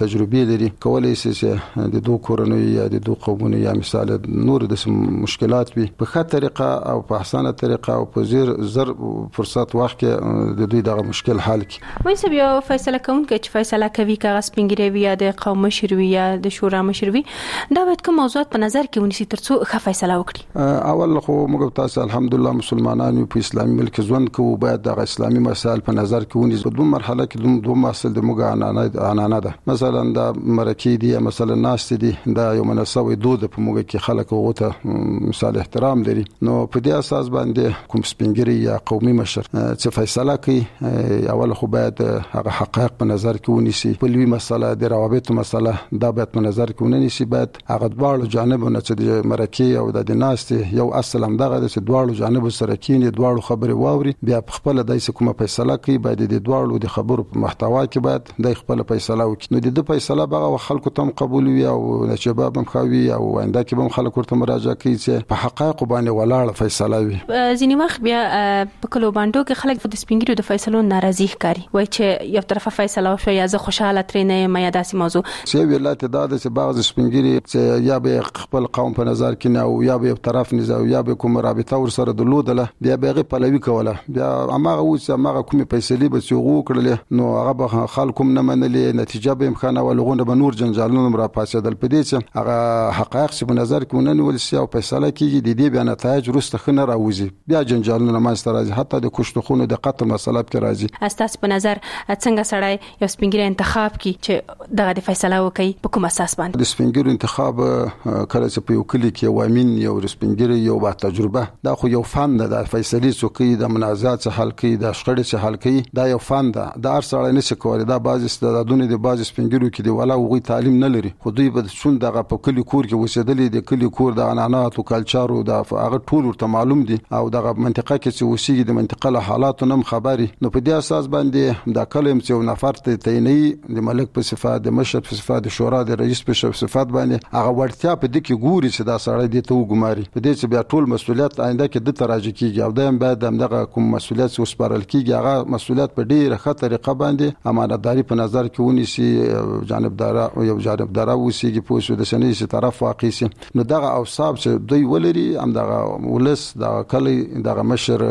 تجربه لري کولای شي چې د دوه کورنۍ یا د دوه قومونو یا مثال نور د مشکلات وي په ښه طریقه او په احسانه طریقه او په زر فرصت وخت کې د دوی دغه مشکل حل کړي. وایي چې یو فیصله کوونکی چې فیصله کوي کاغذ سپینګری وي یا د قوم مشر وي یا د شورا مشر وي دا باید کوم موضوعات په نظر کې ونیسي ترڅو ښه فیصله وکړي. اول خو موږ تاسو الحمدلله مسلمانانو په اسلامي ملک ژوند کوو باید د اسلامي مسایل په نظر کې ونیسو. په دوه مرحله کې دوه مسایل د موږ عنانه ده مثلا د مرکې دي مثلا ناس دي دا یو مناسبه دود په موږ کې خلک وغوته مثال احترام لري نو په دې اساس باندې کوم سپینګری یا قومي مشر چې فیصله کوي اول خو باید هغه حقایق په نظر کې ونیسي. په لوی مسله د روابط مسله دا باید په نظر کې ونیسي. باید هغه دواړو جانبونو چې د مرکې او د ناس یو اصل هم دغه چې دواړو جانبو سره کېني دواړو خبرې واوري بیا په خپل دایسه کومه فیصله کوي باید د دواړو د خبرو په محتوا کې باید د خپل فیصله وکړي. نو د فیصله بغه خلکو ته قبول وي او شباب هم خوي او آینده کې هم خلک ورته مراجعه کوي چې په حقایق باندې ولاړ فیصله وي. ځینې وخت بیا په کلو باندې کې خلک د سپینګریو د فیصلو ناراضي ښکاري وایي چې یو طرفه فیصله وشو یا زه خوشاله ترې نه یم یا داسې موضوع چې ویلات دا چې بعض سپینګری چې یا به خپل قوم په نظر کې نه او یا به طرف نه او یا به کوم رابطه ور سره درلودله بیا به پلوي کوله بیا هغه هغه کومې فیصلې به چې وو کړل نو هغه به خلکو نه منلې نتیجه به امکانه ولغونه به نور جنجالونه را پاسېدل په دې چې هغه حقایق چې په نظر کې وننول شي او فیصله کیږي د دې بیا نتایج وروسته خنه راوځي بیا جنجالونه ماسته راځي حتی د کشتخونو د قتل مسله کې راځي. اساس په نظر څنګه سړی یو سپینګری انتخاب کی چې دغه د فیصله وکړي په کوم اساس باندې؟ د سپینګری انتخاب کله چې په یو کلی کې وامین یو سپینګری یو با تجربه دا خو یو فن ده د فیصلې څوکۍ د منازعات حل کوي د شخړې چې حل کوي دا یو فن ده د هر سړی نشي کولای دا بعض استعدادونه د بعض سپینګریو کې دی ولا وغوي تعلیم نه لري خو دوی به څون دغه په کلی کور کې وسیدلې د کلی کور د عنعنات او کلچر او د هغه ټول ورته معلوم دي او دغه منطقه کې چې وسیږي د منطقه له حالاتو نم خبري نو په دې اساس باندې دا کلم چې نفر ته تعیني د ملک په صفات د مشر په صفات د شورا د رئیس په صفات باندې هغه ورتیا په دې کې ګوري چې دا سړی د تو ګماري په دې چې بیا ټول مسولیت آینده کې د تراجع کیږي او دایم بعد دغه کوم مسولیت وسپارل کیږي هغه مسولیت په ډیره ښه طریقه باندې امانتداري په نظر کې ونیسي جانبدار او یو جانبدار وسیږي په شو د سنې چې طرف واقع سي نو دغه اوصاف چې دوی ولري هم دغه ولس دغه کلی دغه مشر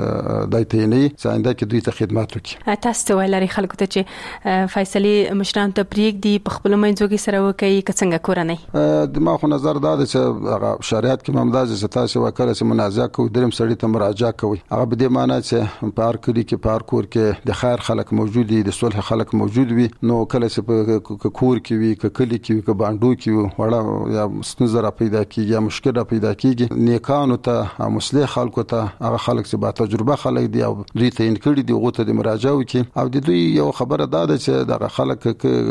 دای تعیني چې آینده کې دوی ته خدمت وکړي. تاسو ولري خلکو ته چې فیصله مشران ته پریک دی په خپل منځو کې سره وکړي څنګه کورنۍ د ما خو نظر دا چې هغه شریعت کې ممتاز چې تاسو وکړه چې منازعه کوي دریم سړی ته مراجعه کوي هغه به دې معنی چې په هر کلی کې په هر کور کې د خیر خلک موجود دي د صلح خلک موجود وي نو کله چې په کور کې وي کلی کې وي باندې کې وړه یا ستونزه را پیدا کیږي یا مشکل را پیدا کیږي نیکانو ته مصلح خلکو ته هغه خلک چې با تجربه خلک دي او دوی ته انکړي دي غوته د مراجعه وکي او د دوی یو خبره ده چې دغه خلک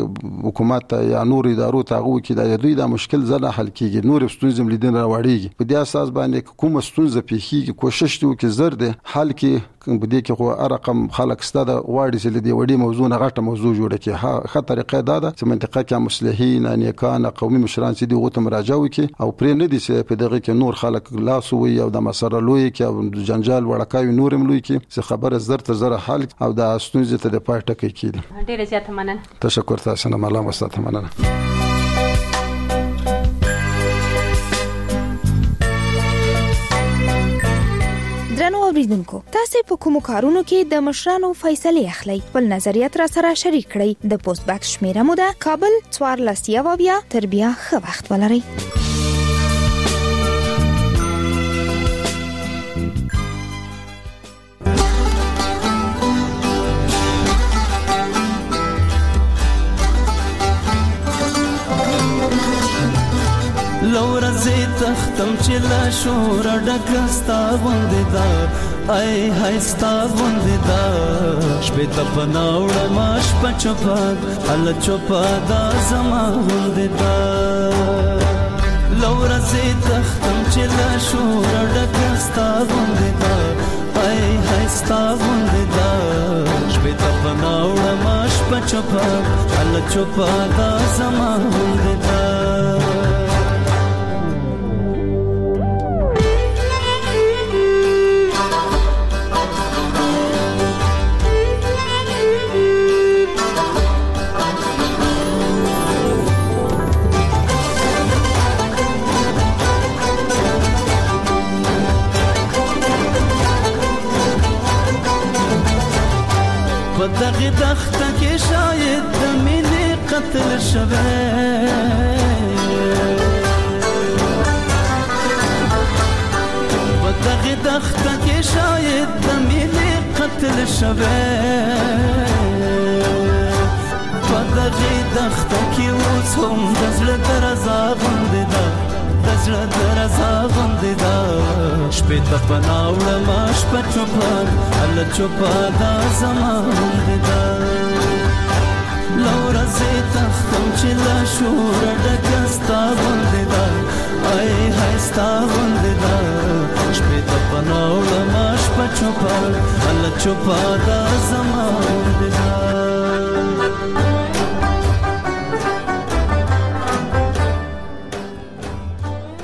حکومت یا نور ادارو ته غوي د دوی د مشکل زله حل کیږي نور ستونزې ملیدن را وړيږي په دې اساس باندې کوم ستونزه پیخي کوشش وکړي زر ده حل کې په دې کې خو رقم خلک ستاده واړي چې د وړي موضوع نه غټه موضوع جوړه کی ښه طریقه ده چې منطقه کې مصلحین نیکان قومي مشران چې دی غوته مراجعه وکي او پرې نه دي چې په دغه کې نور خلک لاس وي او د مسره لوی کې او جنجال وړکاوي نورم لوی کې چې خبره زر ته زر حل او د ستونزې ته د پای ټکی کیږي. ډیره زیاته مننه. تشکر تاسو نه ملام وساته مننه. درنو اوریدونکو تاسو په کوم کارونو کې د مشرانو فیصله اخلي خپل نظریات را سره شریک کړئ د پوسټ باکس شمیره مو ده کابل 14 تر بیا ښه وخت ولرئ. لورزه تختم چې لا شور ډکستا وندې دا ای هستا وندې دا شپه ته پناوړ ماش پچپا ال چپا دا زما وندې دا لورزه تختم چې لا شور ډکستا وندې دا ای هستا وندې دا شپه ته پناوړ ماش پچپا ال چپا دا زما وندې دا دغه دخته کې شاید د مینې قتل شوه په دغه دخته کې شاید د مینې قتل شوه په دغه دخته کې اوس هم د زړه درزا غوندې ده د زړه درزا غوندې ده شپې ته پناه وړمه شپه چوپه هله چوپه دا زما غوندې ده له ورځې تښتم چې له شوره ډکه ستا غوندې ده ای های ستا غوندې ده شپې ته پناه وړمه شپه چوپه هله چوپه دا زما غوندې ده